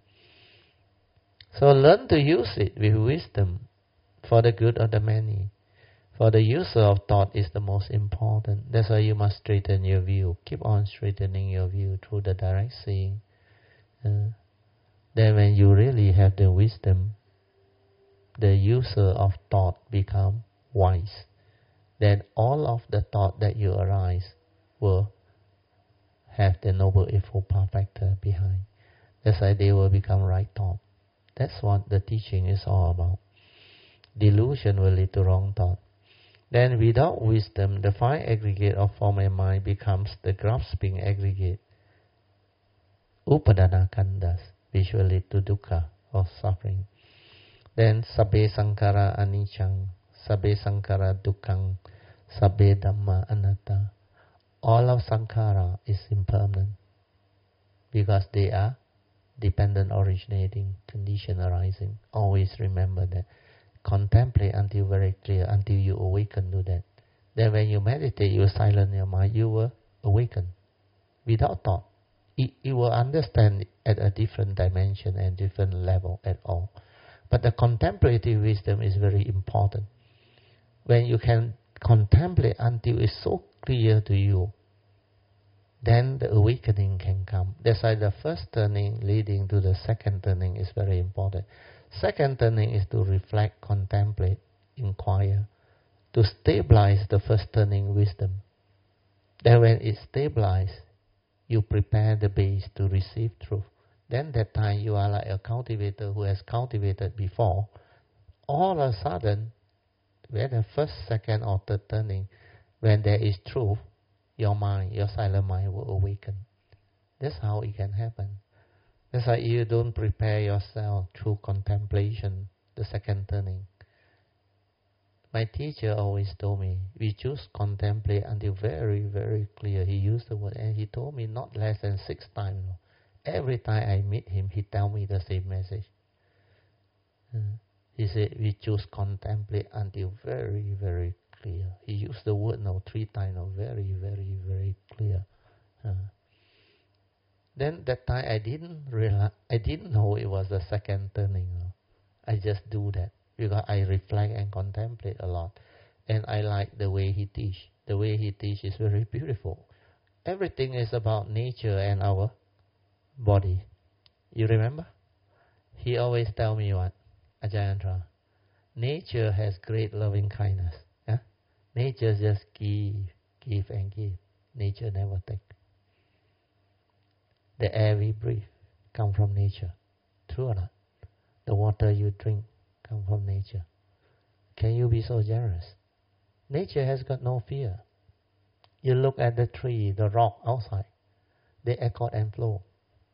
So learn to use it with wisdom for the good of the many. For the user of thought is the most important. That's why you must straighten your view. Keep on straightening your view through the direct seeing. Uh, then when you really have the wisdom, the user of thought become wise. Then all of the thought that you arise will have the Noble Eightfold Path factor behind. That's why they will become right thought. That's what the teaching is all about. Delusion will lead to wrong thought. Then without wisdom, the fine aggregate of form and mind becomes the grasping aggregate. Upadana khandhas, which will lead to dukkha, or suffering. Then sabbe sankhara aniccang, sabbe sankhara dukkhang, sabbe dhamma anatta. All of sankhara is impermanent because they are dependent originating, condition arising. Always remember that. Contemplate until very clear, until you awaken to that. Then when you meditate, you silence your mind, you will awaken without thought. It, it will understand at a different dimension and different level at all. But the contemplative wisdom is very important. When you can contemplate until it's so clear to you, then the awakening can come. That's why the first turning leading to the second turning is very important. Second turning is to reflect, contemplate, inquire, to stabilize the first turning wisdom. Then when it stabilizes, you prepare the base to receive truth. Then that time you are like a cultivator who has cultivated before. All of a sudden, when the first, second or third turning, when there is truth, your mind, your silent mind will awaken. That's how it can happen. That's why you don't prepare yourself through contemplation, the second turning. My teacher always told me, we choose contemplate until very, very clear. He used the word, and he told me not less than six times. Every time I meet him, he tell me the same message. Uh, he said, we choose contemplate until very, very clear. He used the word now three times, now very, very, very clear. Uh, Then that time I didn't realize, I didn't know it was the second turning. I just do that because I reflect and contemplate a lot, and I like the way he teach. The way he teach is very beautiful. Everything is about nature and our body. You remember? He always tell me what, Ajahn, nature has great loving kindness. Yeah? Nature just give, give and give. Nature never take. The air we breathe come from nature. True or not? The water you drink come from nature. Can you be so generous? Nature has got no fear. You look at the tree, the rock outside. They accord and flow.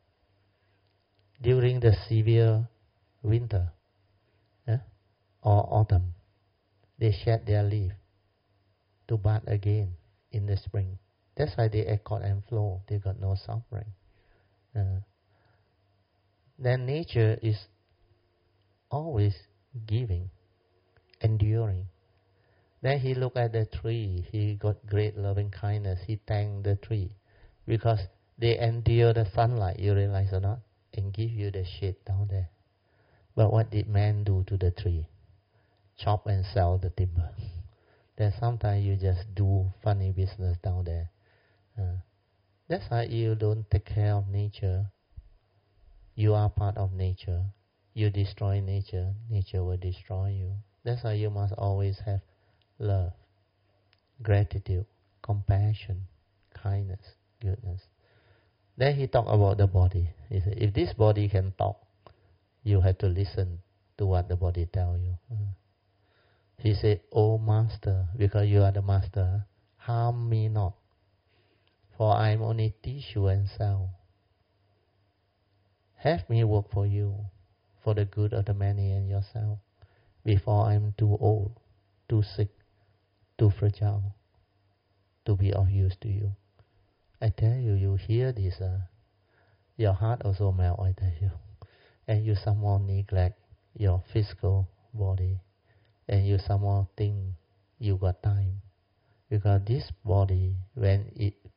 During the severe winter eh, or autumn, they shed their leaf to bud again in the spring. That's why they accord and flow. They got no suffering. Uh, then nature is always giving, enduring. Then he looked at the tree, he got great loving kindness, he thanked the tree because they endure the sunlight, you realize or not, and give you the shade down there. But what did man do to the tree? Chop and sell the timber. Then sometimes you just do funny business down there. Uh, That's why you don't take care of nature. You are part of nature. You destroy nature, nature will destroy you. That's why you must always have love, gratitude, compassion, kindness, goodness. Then he talked about the body. He said, if this body can talk, you have to listen to what the body tells you. Uh, he said, "O Master, because you are the Master, harm me not. For I am only tissue and cell. Have me work for you, for the good of the many and yourself, before I am too old, too sick, too fragile, to be of use to you." I tell you, you hear this, uh, your heart also melt, I tell you. And you somehow neglect your physical body, and you somehow think you got time. Because this body, when it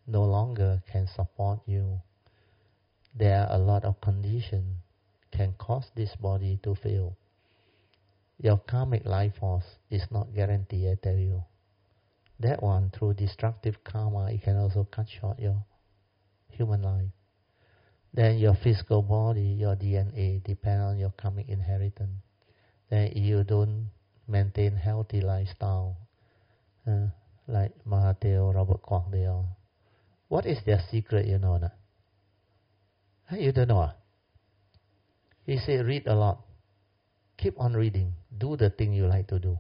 no longer can support you. There are a lot of conditions can cause this body to fail. Your karmic life force is not guaranteed, I tell you. That one, through destructive karma, it can also cut short your human life. Then your physical body, your D N A, depend on your karmic inheritance. Then if you don't maintain healthy lifestyle, uh, like Mahathir, Robert Kwok, they all. What is their secret, you know? Nah? Huh, you don't know? He said, read a lot. Keep on reading. Do the thing you like to do.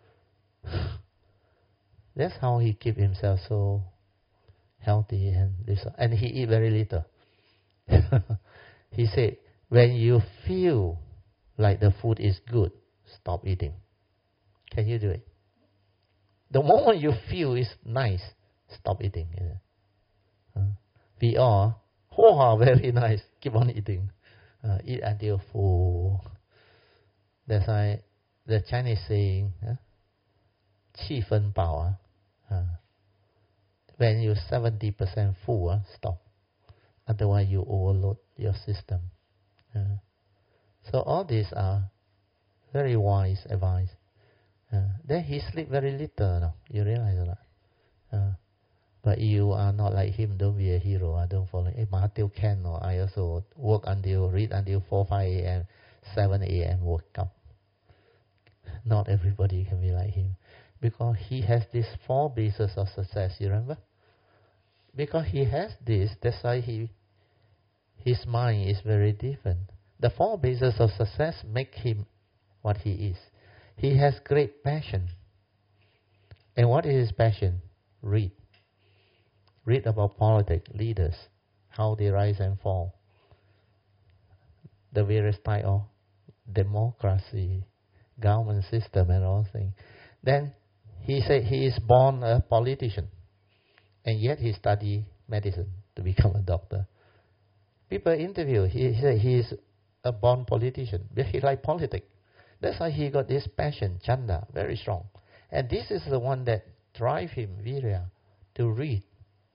That's how he keep himself so healthy and this, and he eat very little. He said, when you feel like the food is good, stop eating. Can you do it? The moment you feel it's nice, stop eating. Uh, we all, oh, very nice, keep on eating. Uh, eat until full. That's why the Chinese saying, uh, 气分饱, uh, uh, when you're seventy percent full, uh, stop. Otherwise you overload your system. Uh, so all these are very wise advice. Uh, then he sleep very little, no? You realize that? Uh, but you are not like him, don't be a hero, uh, don't follow. Hey, Mahathir can, no? I also work until, read until four, five a.m., seven a.m. wake up. Not everybody can be like him. Because he has these four bases of success, you remember? Because he has this, that's why he, his mind is very different. The four bases of success make him what he is. He has great passion. And what is his passion? Read. Read about politics, leaders, how they rise and fall. The various type of democracy, government system and all things. Then he said he is born a politician. And yet he studied medicine to become a doctor. People interview, he, he said he is a born politician. But he like politics. That's why he got this passion, chanda, very strong. And this is the one that drive him, virya, to read,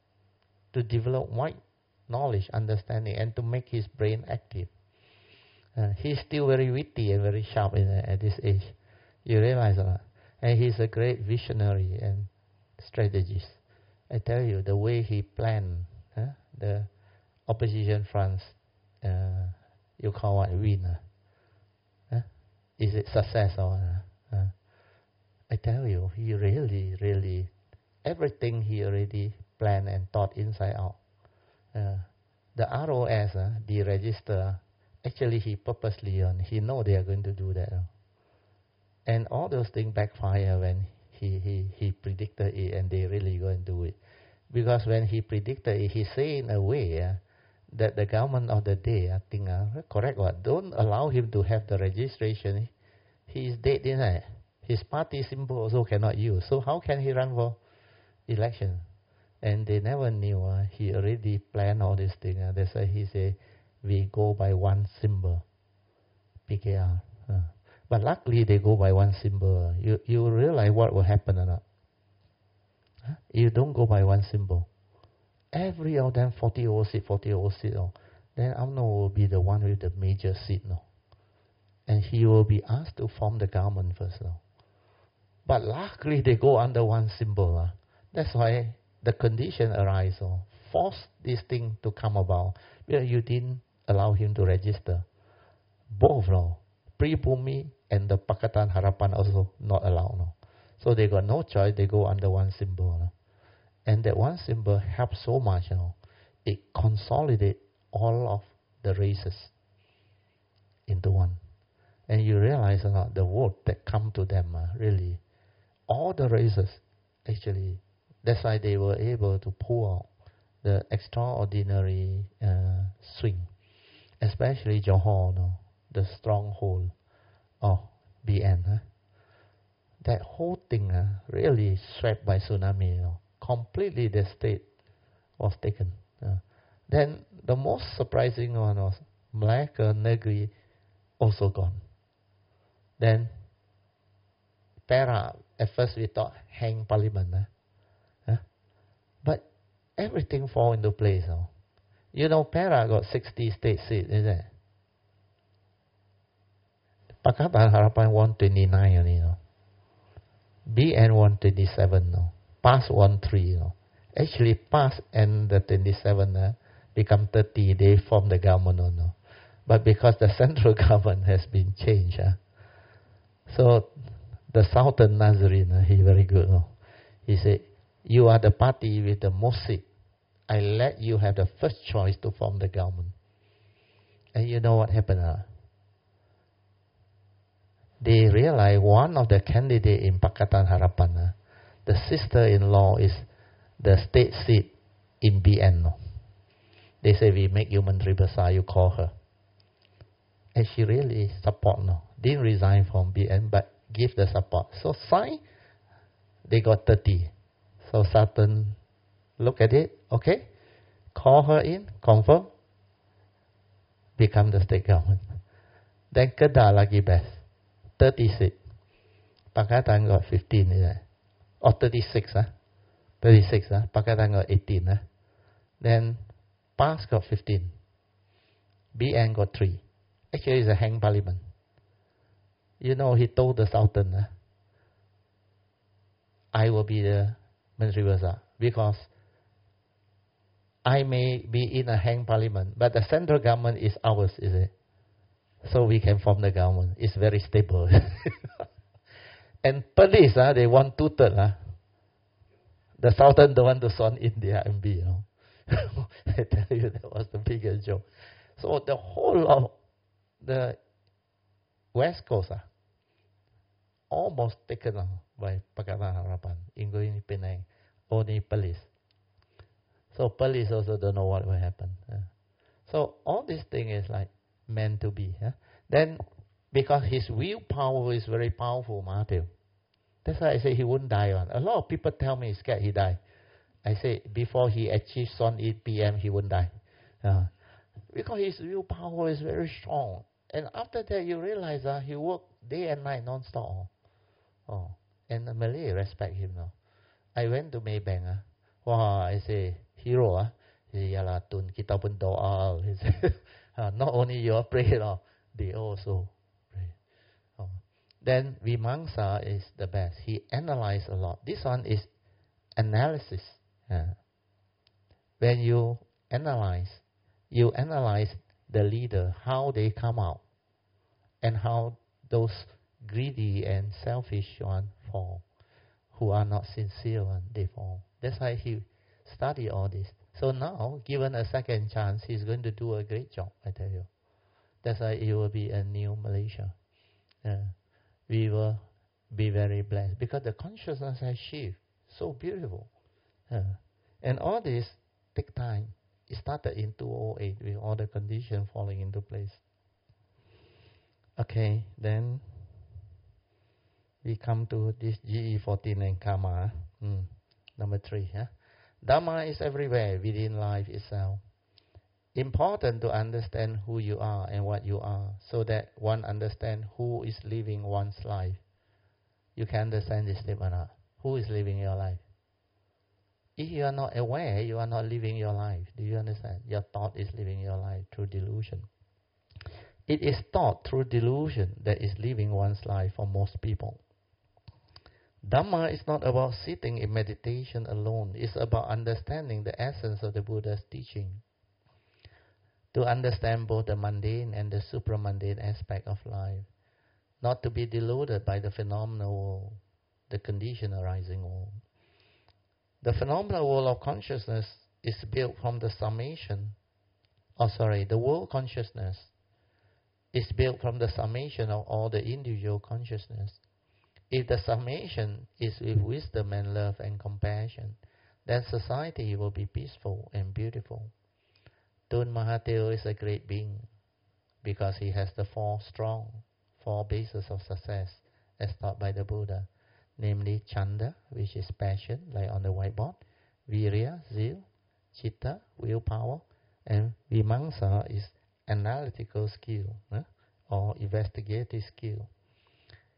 to develop wide knowledge, understanding, and to make his brain active. Uh, he's still very witty and very sharp in, uh, at this age. You realize that? And he's a great visionary and strategist. I tell you, the way he planned huh, the opposition fronts, uh, you call what, win? Huh? Is it success or uh, uh, I tell you, he really, really, everything he already planned and thought inside out. Uh, the R O S, uh, the register, actually he purposely, on, he know they are going to do that. Uh, and all those things backfire when he, he, he predicted it and they really go and do it. Because when he predicted it, he said in a way uh, that the government of the day, I think, uh, correct what, don't allow him to have the registration. He is dead, isn't it? His party symbol also cannot use. So how can he run for election? And they never knew. Uh, he already planned all these things. Uh, that's why he said, we go by one symbol, P K R. Uh, but luckily they go by one symbol. Uh, you, you realize what will happen or not? Huh? You don't go by one symbol. Every of them forty over seat, forty over seat. Oh, then UMNO will be the one with the major seat. No? And he will be asked to form the government first. No? But luckily they go under one symbol. Uh. That's why the condition arises. Oh. Force this thing to come about. Well, you didn't allow him to register. Both, no. Pribumi and the Pakatan Harapan also not allowed. No. So they got no choice. They go under one symbol. No. And that one symbol helps so much. You know, it consolidates all of the races into one. And you realize or not, the vote that come to them, uh, really, all the races, actually, that's why they were able to pull out the extraordinary uh, swing, especially Johor, no, the stronghold of B N. Huh? That whole thing uh, really swept by tsunami. You know. Completely the state was taken. Uh, then the most surprising one was Malacca, Negri also gone. Then Perak, at first we thought hang parliament. Uh, huh? But everything fall into place. Oh. You know, Perak got sixty state seats, isn't it? Pakatan Harapan one twenty-nine only, you know. B N one twenty-seven, no. PAS one three, you know. Actually, PAS and the twenty-seven uh, become thirty, they form the government, no, no. But because the central government has been changed, uh, so the Southern Nazarene, uh, he very good, no. He said, you are the party with the most seat. I let you have the first choice to form the government. And you know what happened? Uh? They realized one of the candidates in Pakatan Harapan, uh, the sister-in-law is the state seat in B N. No? They say, we make you Menteri Besar, you call her. And she really support, no? Didn't resign from B N, but give the support. So sign, they got thirty. So Southern look at it, okay, call her in, confirm, become the state government. Then Kedah lagi best, thirty seats. Pakatan got fifteen, isn't it? Or thirty-six, huh? thirty-six, huh? Pakatan got eighteen, huh? Then PAS got fifteen. B N got three. Actually, it's a hang parliament. You know, he told the Southern, huh? I will be the Menteri Besar because I may be in a hang parliament, but the central government is ours, is it? So we can form the government. It's very stable. And police, uh, they want two-thirds. Uh. The Southern don't want to swan in their M B. You know? I tell you, that was the biggest joke. So the whole of the West Coast uh, almost taken uh, by Pakatan Harapan, including Penang, only police. So police also don't know what will happen. Uh. So all this thing is like meant to be. Uh. Then, because his willpower is very powerful, Mahathir. That's why I say he wouldn't die on. A lot of people tell me he's scared he die. I say before he achieves Son eight P M, he wouldn't die. Uh, because his willpower is very strong. And after that, you realize uh, he worked day and night non-stop. Oh. And the Malay respect him now. I went to Maybank. Uh, wow, I say, hero. Uh, he say, yalah, tun, kita pun doa. He said, uh, not only you pray, uh, they also pray. Oh. Then Vimangsa is the best. He analyzed a lot. This one is analysis. Uh, when you analyze, you analyze the leader, how they come out, and how those greedy and selfish one fall, who are not sincere one, they fall. That's why he studied all this. So now, given a second chance, he's going to do a great job, I tell you. That's why it will be a new Malaysia. Uh, we will be very blessed because the consciousness has shifted. So beautiful. Uh, and all this take time. It started in two thousand eight with all the conditions falling into place. Okay, then we come to this G E fourteen and Karma. Mm, number three. Huh? Dharma is everywhere within life itself. Important to understand who you are and what you are, so that one understands who is living one's life. You can understand this statement, huh? Who is living your life? If you are not aware, you are not living your life. Do you understand? Your thought is living your life through delusion. It is thought through delusion that is living one's life for most people. Dhamma is not about sitting in meditation alone. It's about understanding the essence of the Buddha's teaching. To understand both the mundane and the supramundane aspect of life. Not to be deluded by the phenomenal world, the condition arising world. The phenomenal world of consciousness is built from the summation, oh sorry, the world consciousness is built from the summation of all the individual consciousness. If the summation is with wisdom and love and compassion, then society will be peaceful and beautiful. Tun Mahathir is a great being because he has the four strong, four bases of success as taught by the Buddha. Namely Chanda, which is passion, like on the whiteboard, Virya, zeal, Chitta, willpower, and Vimangsa is analytical skill, eh? or investigative skill.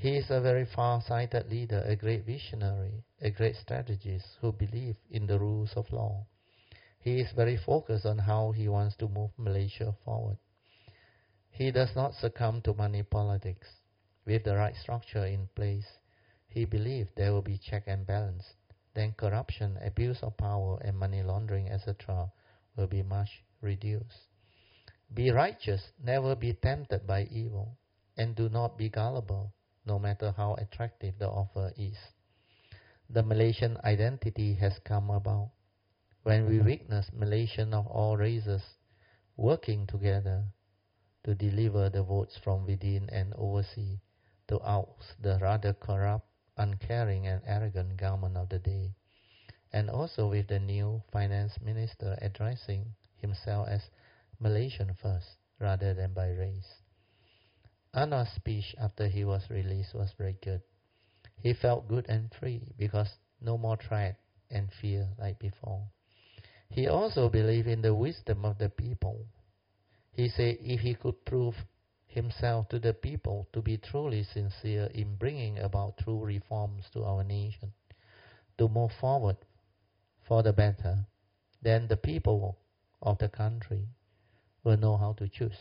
He is a very far-sighted leader, a great visionary, a great strategist who believes in the rules of law. He is very focused on how he wants to move Malaysia forward. He does not succumb to money politics. With the right structure in place, he believes there will be check and balance. Then corruption, abuse of power, and money laundering, et cetera will be much reduced. Be righteous, never be tempted by evil, and do not be gullible, no matter how attractive the offer is. The Malaysian identity has come about when we witness Malaysians of all races working together to deliver the votes from within and overseas to oust the rather corrupt, uncaring and arrogant government of the day, and also with the new finance minister addressing himself as Malaysian first rather than by race. Anwar's speech after he was released was very good. He felt good and free because no more threat and fear like before. He also believed in the wisdom of the people. He said if he could prove himself to the people to be truly sincere in bringing about true reforms to our nation, to move forward for the better, then the people of the country will know how to choose.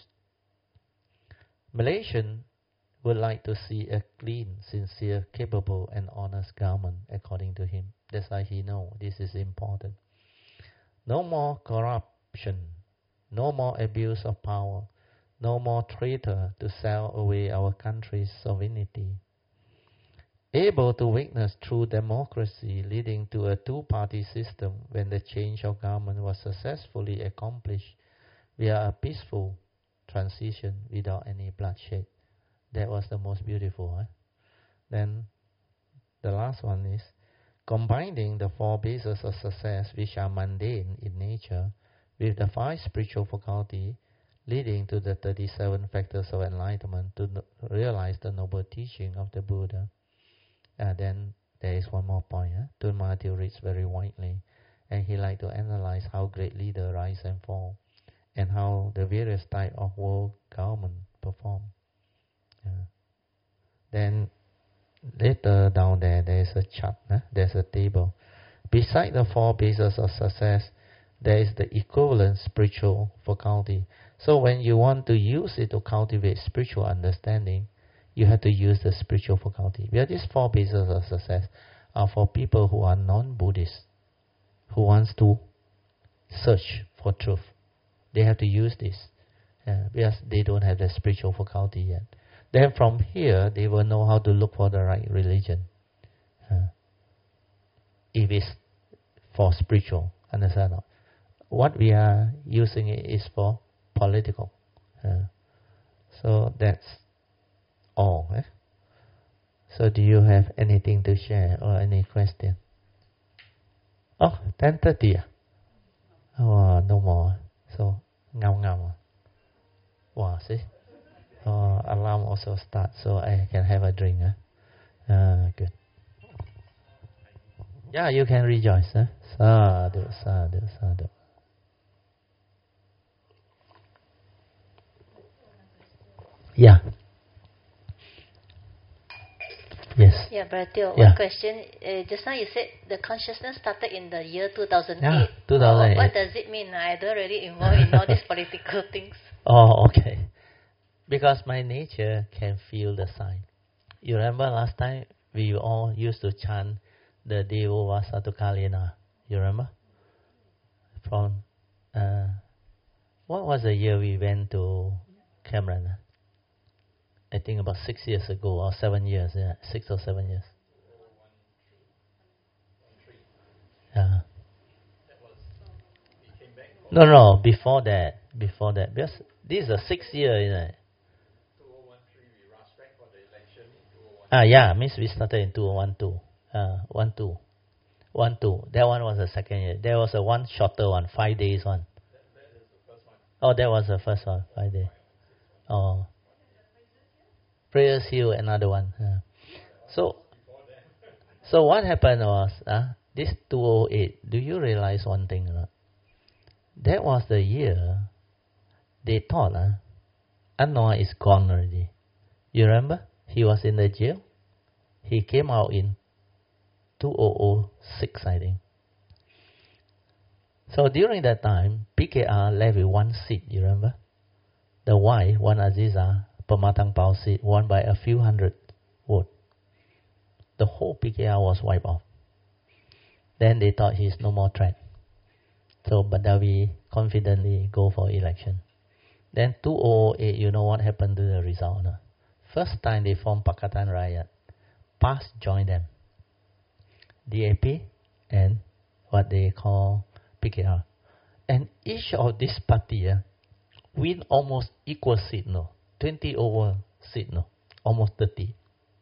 Malaysians would like to see a clean, sincere, capable and honest government, according to him. That's why he knows this is important. No more corruption, no more abuse of power, no more traitor to sell away our country's sovereignty. Able to witness true democracy leading to a two-party system when the change of government was successfully accomplished via a peaceful transition without any bloodshed. That was the most beautiful. Eh? Then the last one is combining the four bases of success which are mundane in nature with the five spiritual faculties leading to the thirty-seven factors of enlightenment to no realize the noble teaching of the Buddha. And then there is one more point. Eh? Tun Mahathir reads very widely, and he liked to analyze how great leaders rise and fall, and how the various types of world government perform. Yeah. Then later down there, there is a chart, eh? There's a table. Beside the four bases of success, there is the equivalent spiritual faculty. So when you want to use it to cultivate spiritual understanding, you have to use the spiritual faculty. Because these four bases of success are for people who are non-Buddhist, who wants to search for truth. They have to use this uh, because they don't have the spiritual faculty yet. Then from here, they will know how to look for the right religion. Uh, if it's for spiritual, understand? Not? What we are using it is for political. Uh, so that's all. Eh? So do you have anything to share or any question? Oh, ten thirty. Oh, no more. So, ngao ngao. Wow, see? Oh, alarm also starts, so I can have a drink. Huh? Uh, good. Yeah, you can rejoice. Huh? Sadhu, sadhu, sadhu. Yeah. Yes. Yeah, Brother Teo, Yeah. one question. Uh, just now you said the consciousness started in the year two thousand eight. Yeah, two thousand eight. Uh, what does it mean? I don't really involve in all these political things. Oh, okay. Because my nature can feel the sign. You remember last time we all used to chant the Devo Vasatu Kalina. You remember? From, uh, what was the year we went to Cameron? I think about six years ago, or seven years, yeah, six or seven years. Yeah. No, no, before that, before that, because this is a six year, isn't it? Ah, yeah, means we started in two thousand twelve. Uh, one two, one two. That one was the second year. There was a one shorter one, five days one. Oh, that was the first one, five days. Oh. Prayers Hill, another one. Uh. So, so what happened was, uh, this two thousand eight, do you realize one thing or not? That was the year they thought uh, Anwar is gone already. You remember? He was in the jail. He came out in two thousand six, I think. So during that time, P K R left with one seat, you remember? The Y, Wan Aziza, Pematang Pao seat, won by a few hundred votes. The whole P K R was wiped off. Then they thought he's no more threat. So Badawi confidently go for election. Then two thousand eight, you know what happened to the result? No? First time they formed Pakatan Rakyat. PAS joined them. D A P and what they call P K R. And each of these parties uh, win almost equal seat, no? twenty over seat, no? Almost thirty.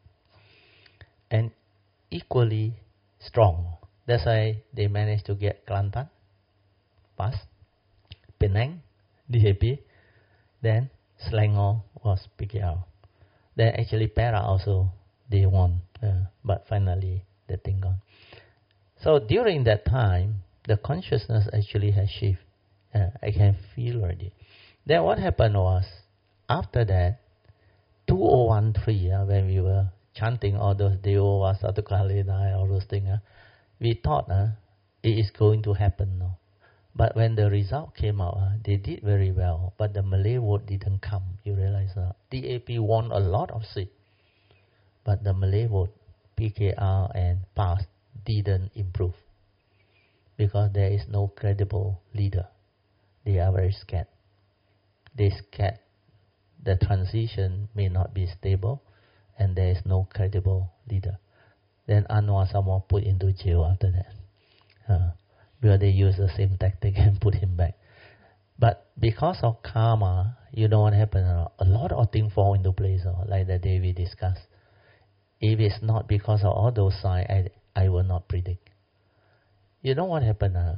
And equally strong. That's why they managed to get Kelantan, PAS, Penang, D A P, then Selangor was P K R. Then actually Perak also, they won, uh, but finally the thing gone. So during that time, the consciousness actually has shifted. Uh, I can feel already. Then what happened was, after that, two thousand thirteen, uh, when we were chanting all those Deo Vasatu Kalina, all those things, uh, we thought uh, it is going to happen now. But when the result came out, uh, they did very well, but the Malay vote didn't come. You realize that? D A P won a lot of seats, but the Malay vote, P K R and PAS, didn't improve because there is no credible leader. They are very scared. They scared the transition may not be stable and there is no credible leader. Then Anwar Samoa put into jail after that. Uh, because they use the same tactic and put him back. But because of karma, you know what happened? A lot of things fall into place, uh, like the day we discussed. If it's not because of all those signs, I, I will not predict. You know what happened? Uh,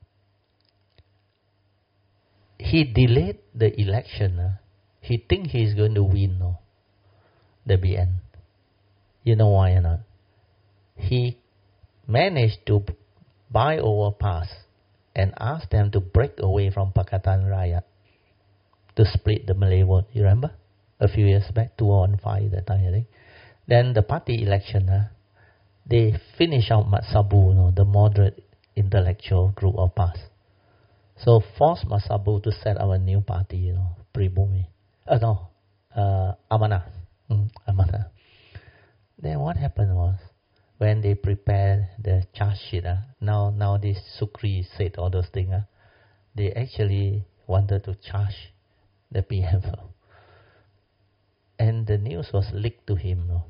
he delayed the election. Uh, he think he's going to win no, the B N. You know why or not? He managed to buy over PAS and ask them to break away from Pakatan Rakyat to split the Malay vote. You remember? A few years back, two thousand five, that time, I think. Then the party election, uh, they finish out Mat Sabu, you know, the moderate intellectual group of PAS. So force Mat Sabu to set up a new party, you know, Pribumi. Uh, no, uh, Amanah. Mm, Amanah. Then what happened was, when they prepared the charge sheet, uh, now now this Sukri said all those things, uh, they actually wanted to charge the P M. And the news was leaked to him. No?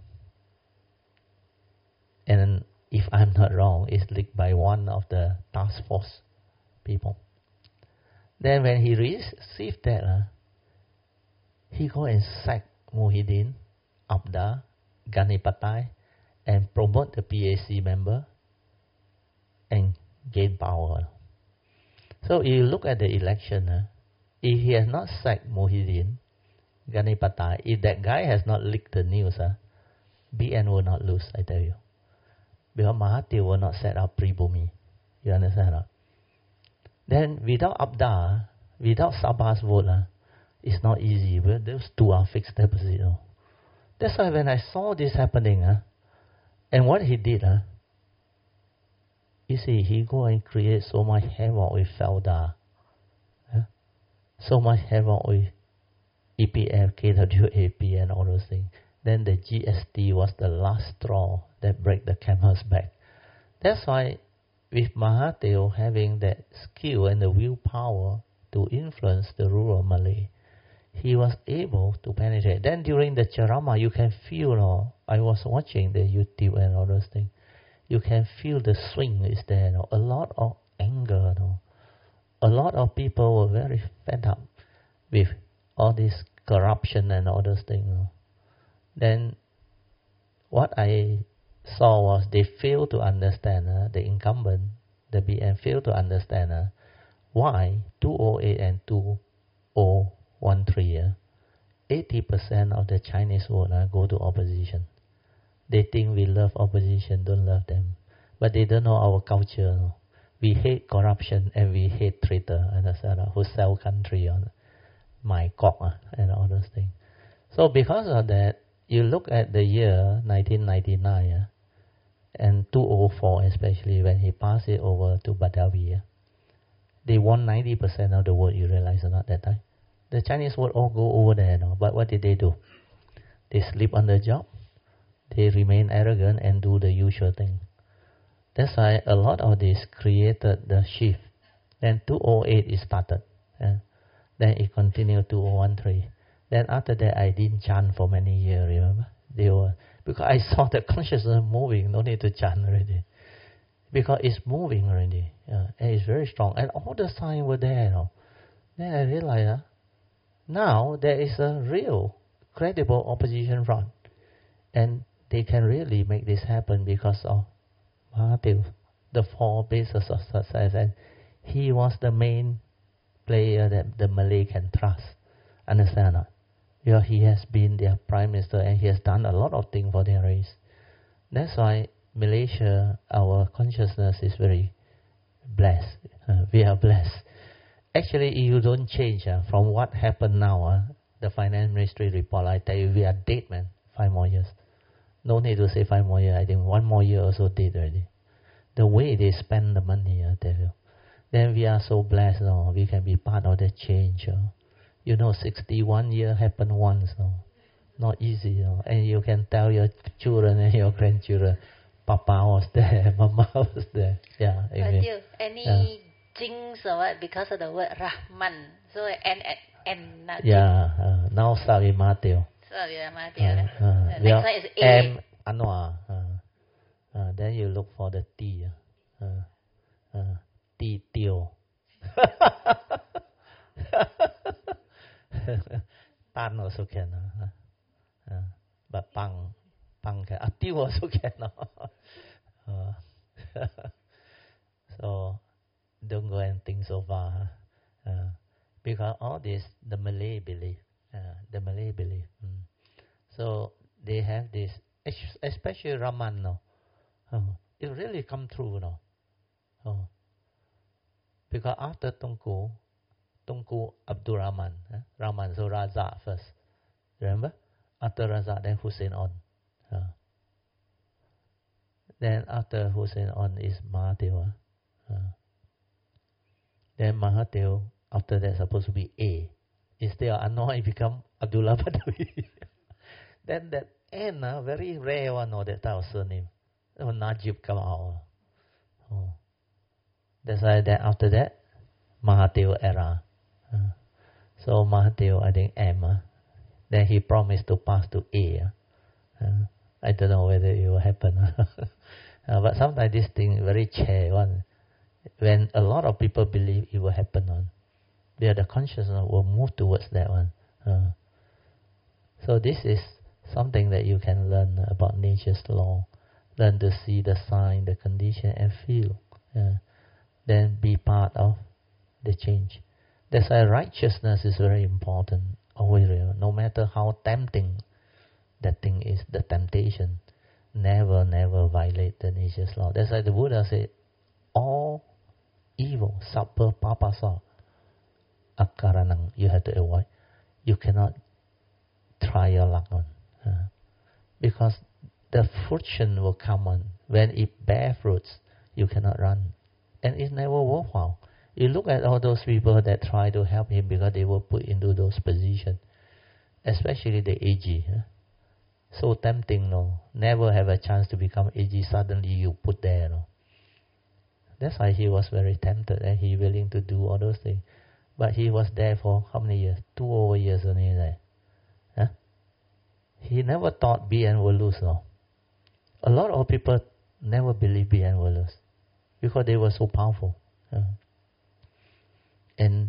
And if I'm not wrong, it's leaked by one of the task force people. Then when he received that, uh, he go and sack Muhyiddin, Abda, Ganipatai, and promote the P A C member and gain power. So if you look at the election, uh, if he has not sacked Muhyiddin, Ganipatai, if that guy has not leaked the news, uh, B N will not lose, I tell you. Because Mahathir will not set up Pribumi. You understand? Uh? Then without Abda, without Sabah's vote, uh, it's not easy. Well, those two are fixed deposit. You know? That's why when I saw this happening, uh, and what he did, uh, you see, he go and create so much havoc with Felda, uh, so much havoc with E P F, K W A P, and all those things. Then the G S T was the last straw that break the camel's back. That's why with Mahathir having that skill and the willpower to influence the rural Malay, he was able to penetrate. Then during the ceramah, you can feel, oh, I was watching the YouTube and all those things, you can feel the swing is there, you know, a lot of anger. You know. A lot of people were very fed up with all this corruption and all those things. You know. Then what I saw was they failed to understand, uh, the incumbent, the B N, failed to understand uh, why two thousand eight and two thousand thirteen, uh, eighty percent of the Chinese vote uh, go to opposition. They think we love opposition, don't love them. But they don't know our culture. No? We hate corruption and we hate traitor, understand, uh, who sell country on my cock uh, and all those things. So because of that, you look at the year nineteen ninety-nine uh, and two thousand four, especially when he passed it over to Badawi, uh, they won ninety percent of the world. You realize or not that time? The Chinese would all go over there, no? But what did they do? They sleep on the job. They remain arrogant and do the usual thing. That's why a lot of this created the shift. Then two thousand eight it started. Uh, then it continued to two thousand thirteen. Then after that I didn't chant for many years, remember? They were, because I saw the consciousness moving, no need to chant already. Because it's moving already. Uh, and it's very strong. And all the signs were there. You know. Then I realized, uh, now there is a real, credible opposition front. And they can really make this happen because of Mahathir, the four bases of success. And he was the main player that the Malay can trust. Understand or not? Because he has been their prime minister and he has done a lot of things for their race. That's why Malaysia, our consciousness is very blessed. Uh, we are blessed. Actually, you don't change uh, from what happened now. Uh, the finance ministry report, I tell you, we are dead, man. Five more years. No need to say five more years. I think one more year also dead already. The way they spend the money, I tell you. Then we are so blessed, no? We can be part of the change. Uh. You know, sixty-one years happened once. No? Not easy. You know? And you can tell your children and your grandchildren, Papa was there, Mama was there. Yeah. Amen. Any yeah. jinx or what because of the word Rahman? So and and and. Yeah. Uh, now start with Mahathir. Start with Mahathir. Uh, uh, Next yeah. one is A. M. Anwar. Uh, uh, then you look for the T. Uh, uh, T. Teo. Tan also can. Uh, uh, but Pang. Pang can. Ati also can. uh, so, don't go and think so far. Uh, because all this, the Malay belief. Uh, the Malay belief. Mm. So, they have this, especially Raman, no? Oh, it really come true, no? Oh. Because after Tunku, Tunku Abdul Rahman, eh? Rahman, so Raza first. Remember? After Raza, then Hussein on. Uh. Then after Hussein on is Mahathir. Uh. Then Mahathir, after that, supposed to be A. Instead of Anwar, it become Abdullah Badawi. Then that N, uh, very rare one, or that type of surname. Oh, Najib come out. Oh. That's why then after that, Mahathir era. Uh, so Mahathir, I think M. Uh, then he promised to pass to A. Uh, I don't know whether it will happen. uh, but sometimes this thing very chair one. When a lot of people believe it will happen on, where the consciousness will move towards that one. Uh, so this is something that you can learn about nature's law. Learn to see the sign, the condition, and feel. Uh, then be part of the change. That's why righteousness is very important. Always, no matter how tempting that thing is, the temptation, never, never violate the nature's law. That's why the Buddha said, all evil, sappa papasa, akaranang, you have to avoid. You cannot try your luck on. Uh, because the fortune will come on. When it bears fruits, you cannot run. And it's never worthwhile. You look at all those people that try to help him because they were put into those positions. Especially the A G. Huh? So tempting, no. Never have a chance to become A G. Suddenly you put there, no. That's why he was very tempted and he willing to do all those things. But he was there for how many years? Two over years only there. Huh? He never thought B N will lose, no. A lot of people never believe B N will lose because they were so powerful. Uh, and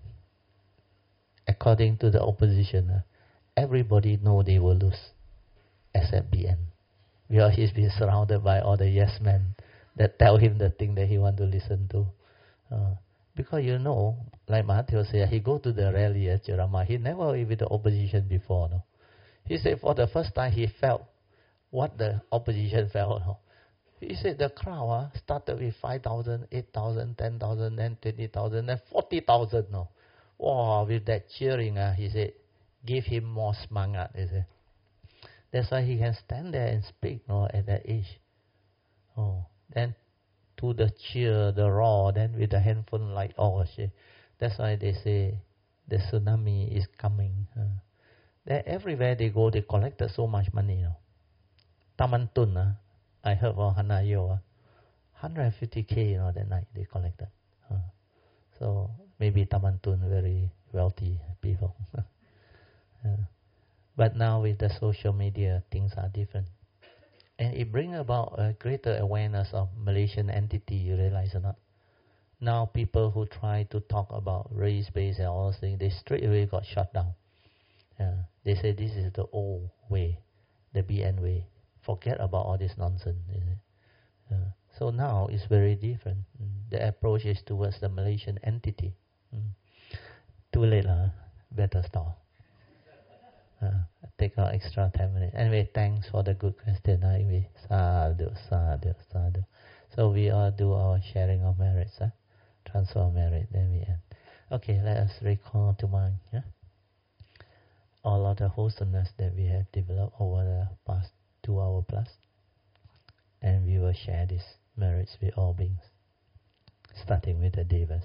according to the opposition, uh, everybody know they will lose except B N. Because he's been surrounded by all the yes men that tell him the thing that he want to listen to. Uh, because you know, like Mahathir said, he go to the rally at Jarama. He never with the opposition before. No, he said for the first time he felt what the opposition felt. No? He said the crowd uh, started with five thousand, eight thousand, ten thousand, then twenty thousand, then forty thousand. No, wow, with that cheering, uh, he said, give him more smangat. He said, That's why he can stand there and speak, you know, at that age. Oh, then to the cheer, the roar, then with the handphone like, oh shit. That's why they say the tsunami is coming. Uh, then everywhere they go, they collected so much money. You know. Taman Tun, uh, I heard from Hanayo, uh, one hundred fifty K, you know, that night they collected. Uh, so maybe Taman Tun very wealthy people. uh, but now with the social media, things are different. And it brings about a greater awareness of Malaysian entity, you realize or not? Now people who try to talk about race-based and all those things, they straight away got shut down. Yeah. They say this is the old way, the B N way. Forget about all this nonsense. Yeah. So now it's very different. Mm. The approach is towards the Malaysian entity. Mm. Too late, huh? Better stop. Uh, take our extra ten minutes. Anyway, thanks for the good question. Anyway, sadhu, sadhu, sadhu. So we all do our sharing of merits, huh? Transfer of merit, then we end. Okay, let us recall to mind, yeah? All of the wholesomeness that we have developed over the past two hour plus, and we will share these merits with all beings, starting with the devas.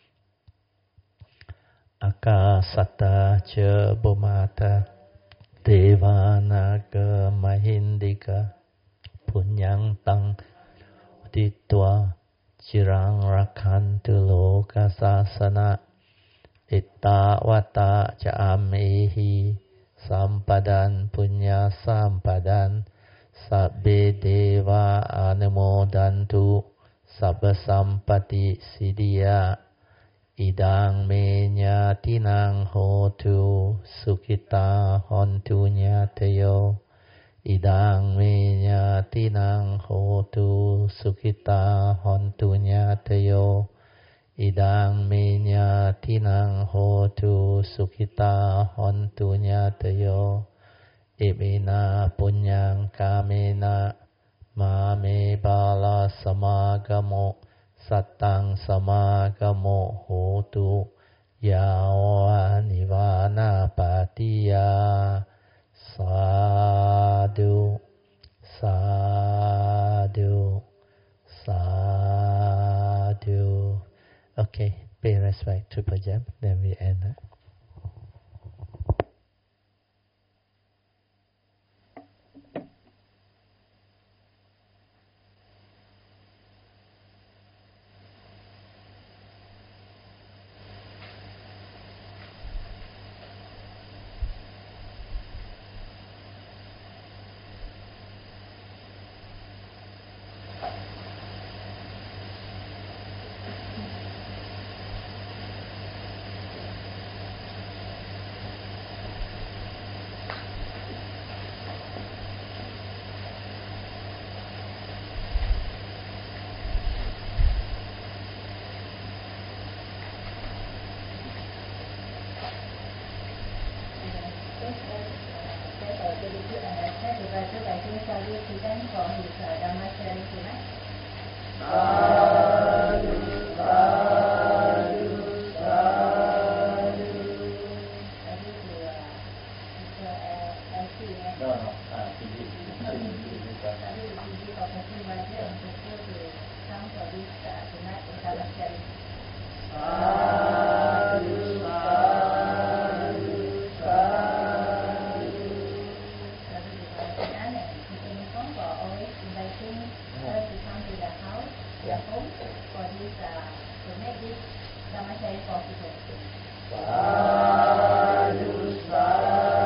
Akasata cha bhumata devanaga mahindika punyang tang ditwa chirang rakhantu loka sasana itta vata cha amehi sampadan punya sampadan sabbe deva anumodantu sabba sampati siddhya idang menya tinang hotu sukita hontu nyatayo idang menya tinang hotu sukita hontu nyatayo idang menya tinang hotu sukita hontu nyatayo imina punyang kamena mame bala samagamo Satang samagamo hotu yawa nivana patiya sadhu sadhu sadhu. Okay, pay respect to Pajam, then we end. Huh? Sadhu, sadhu.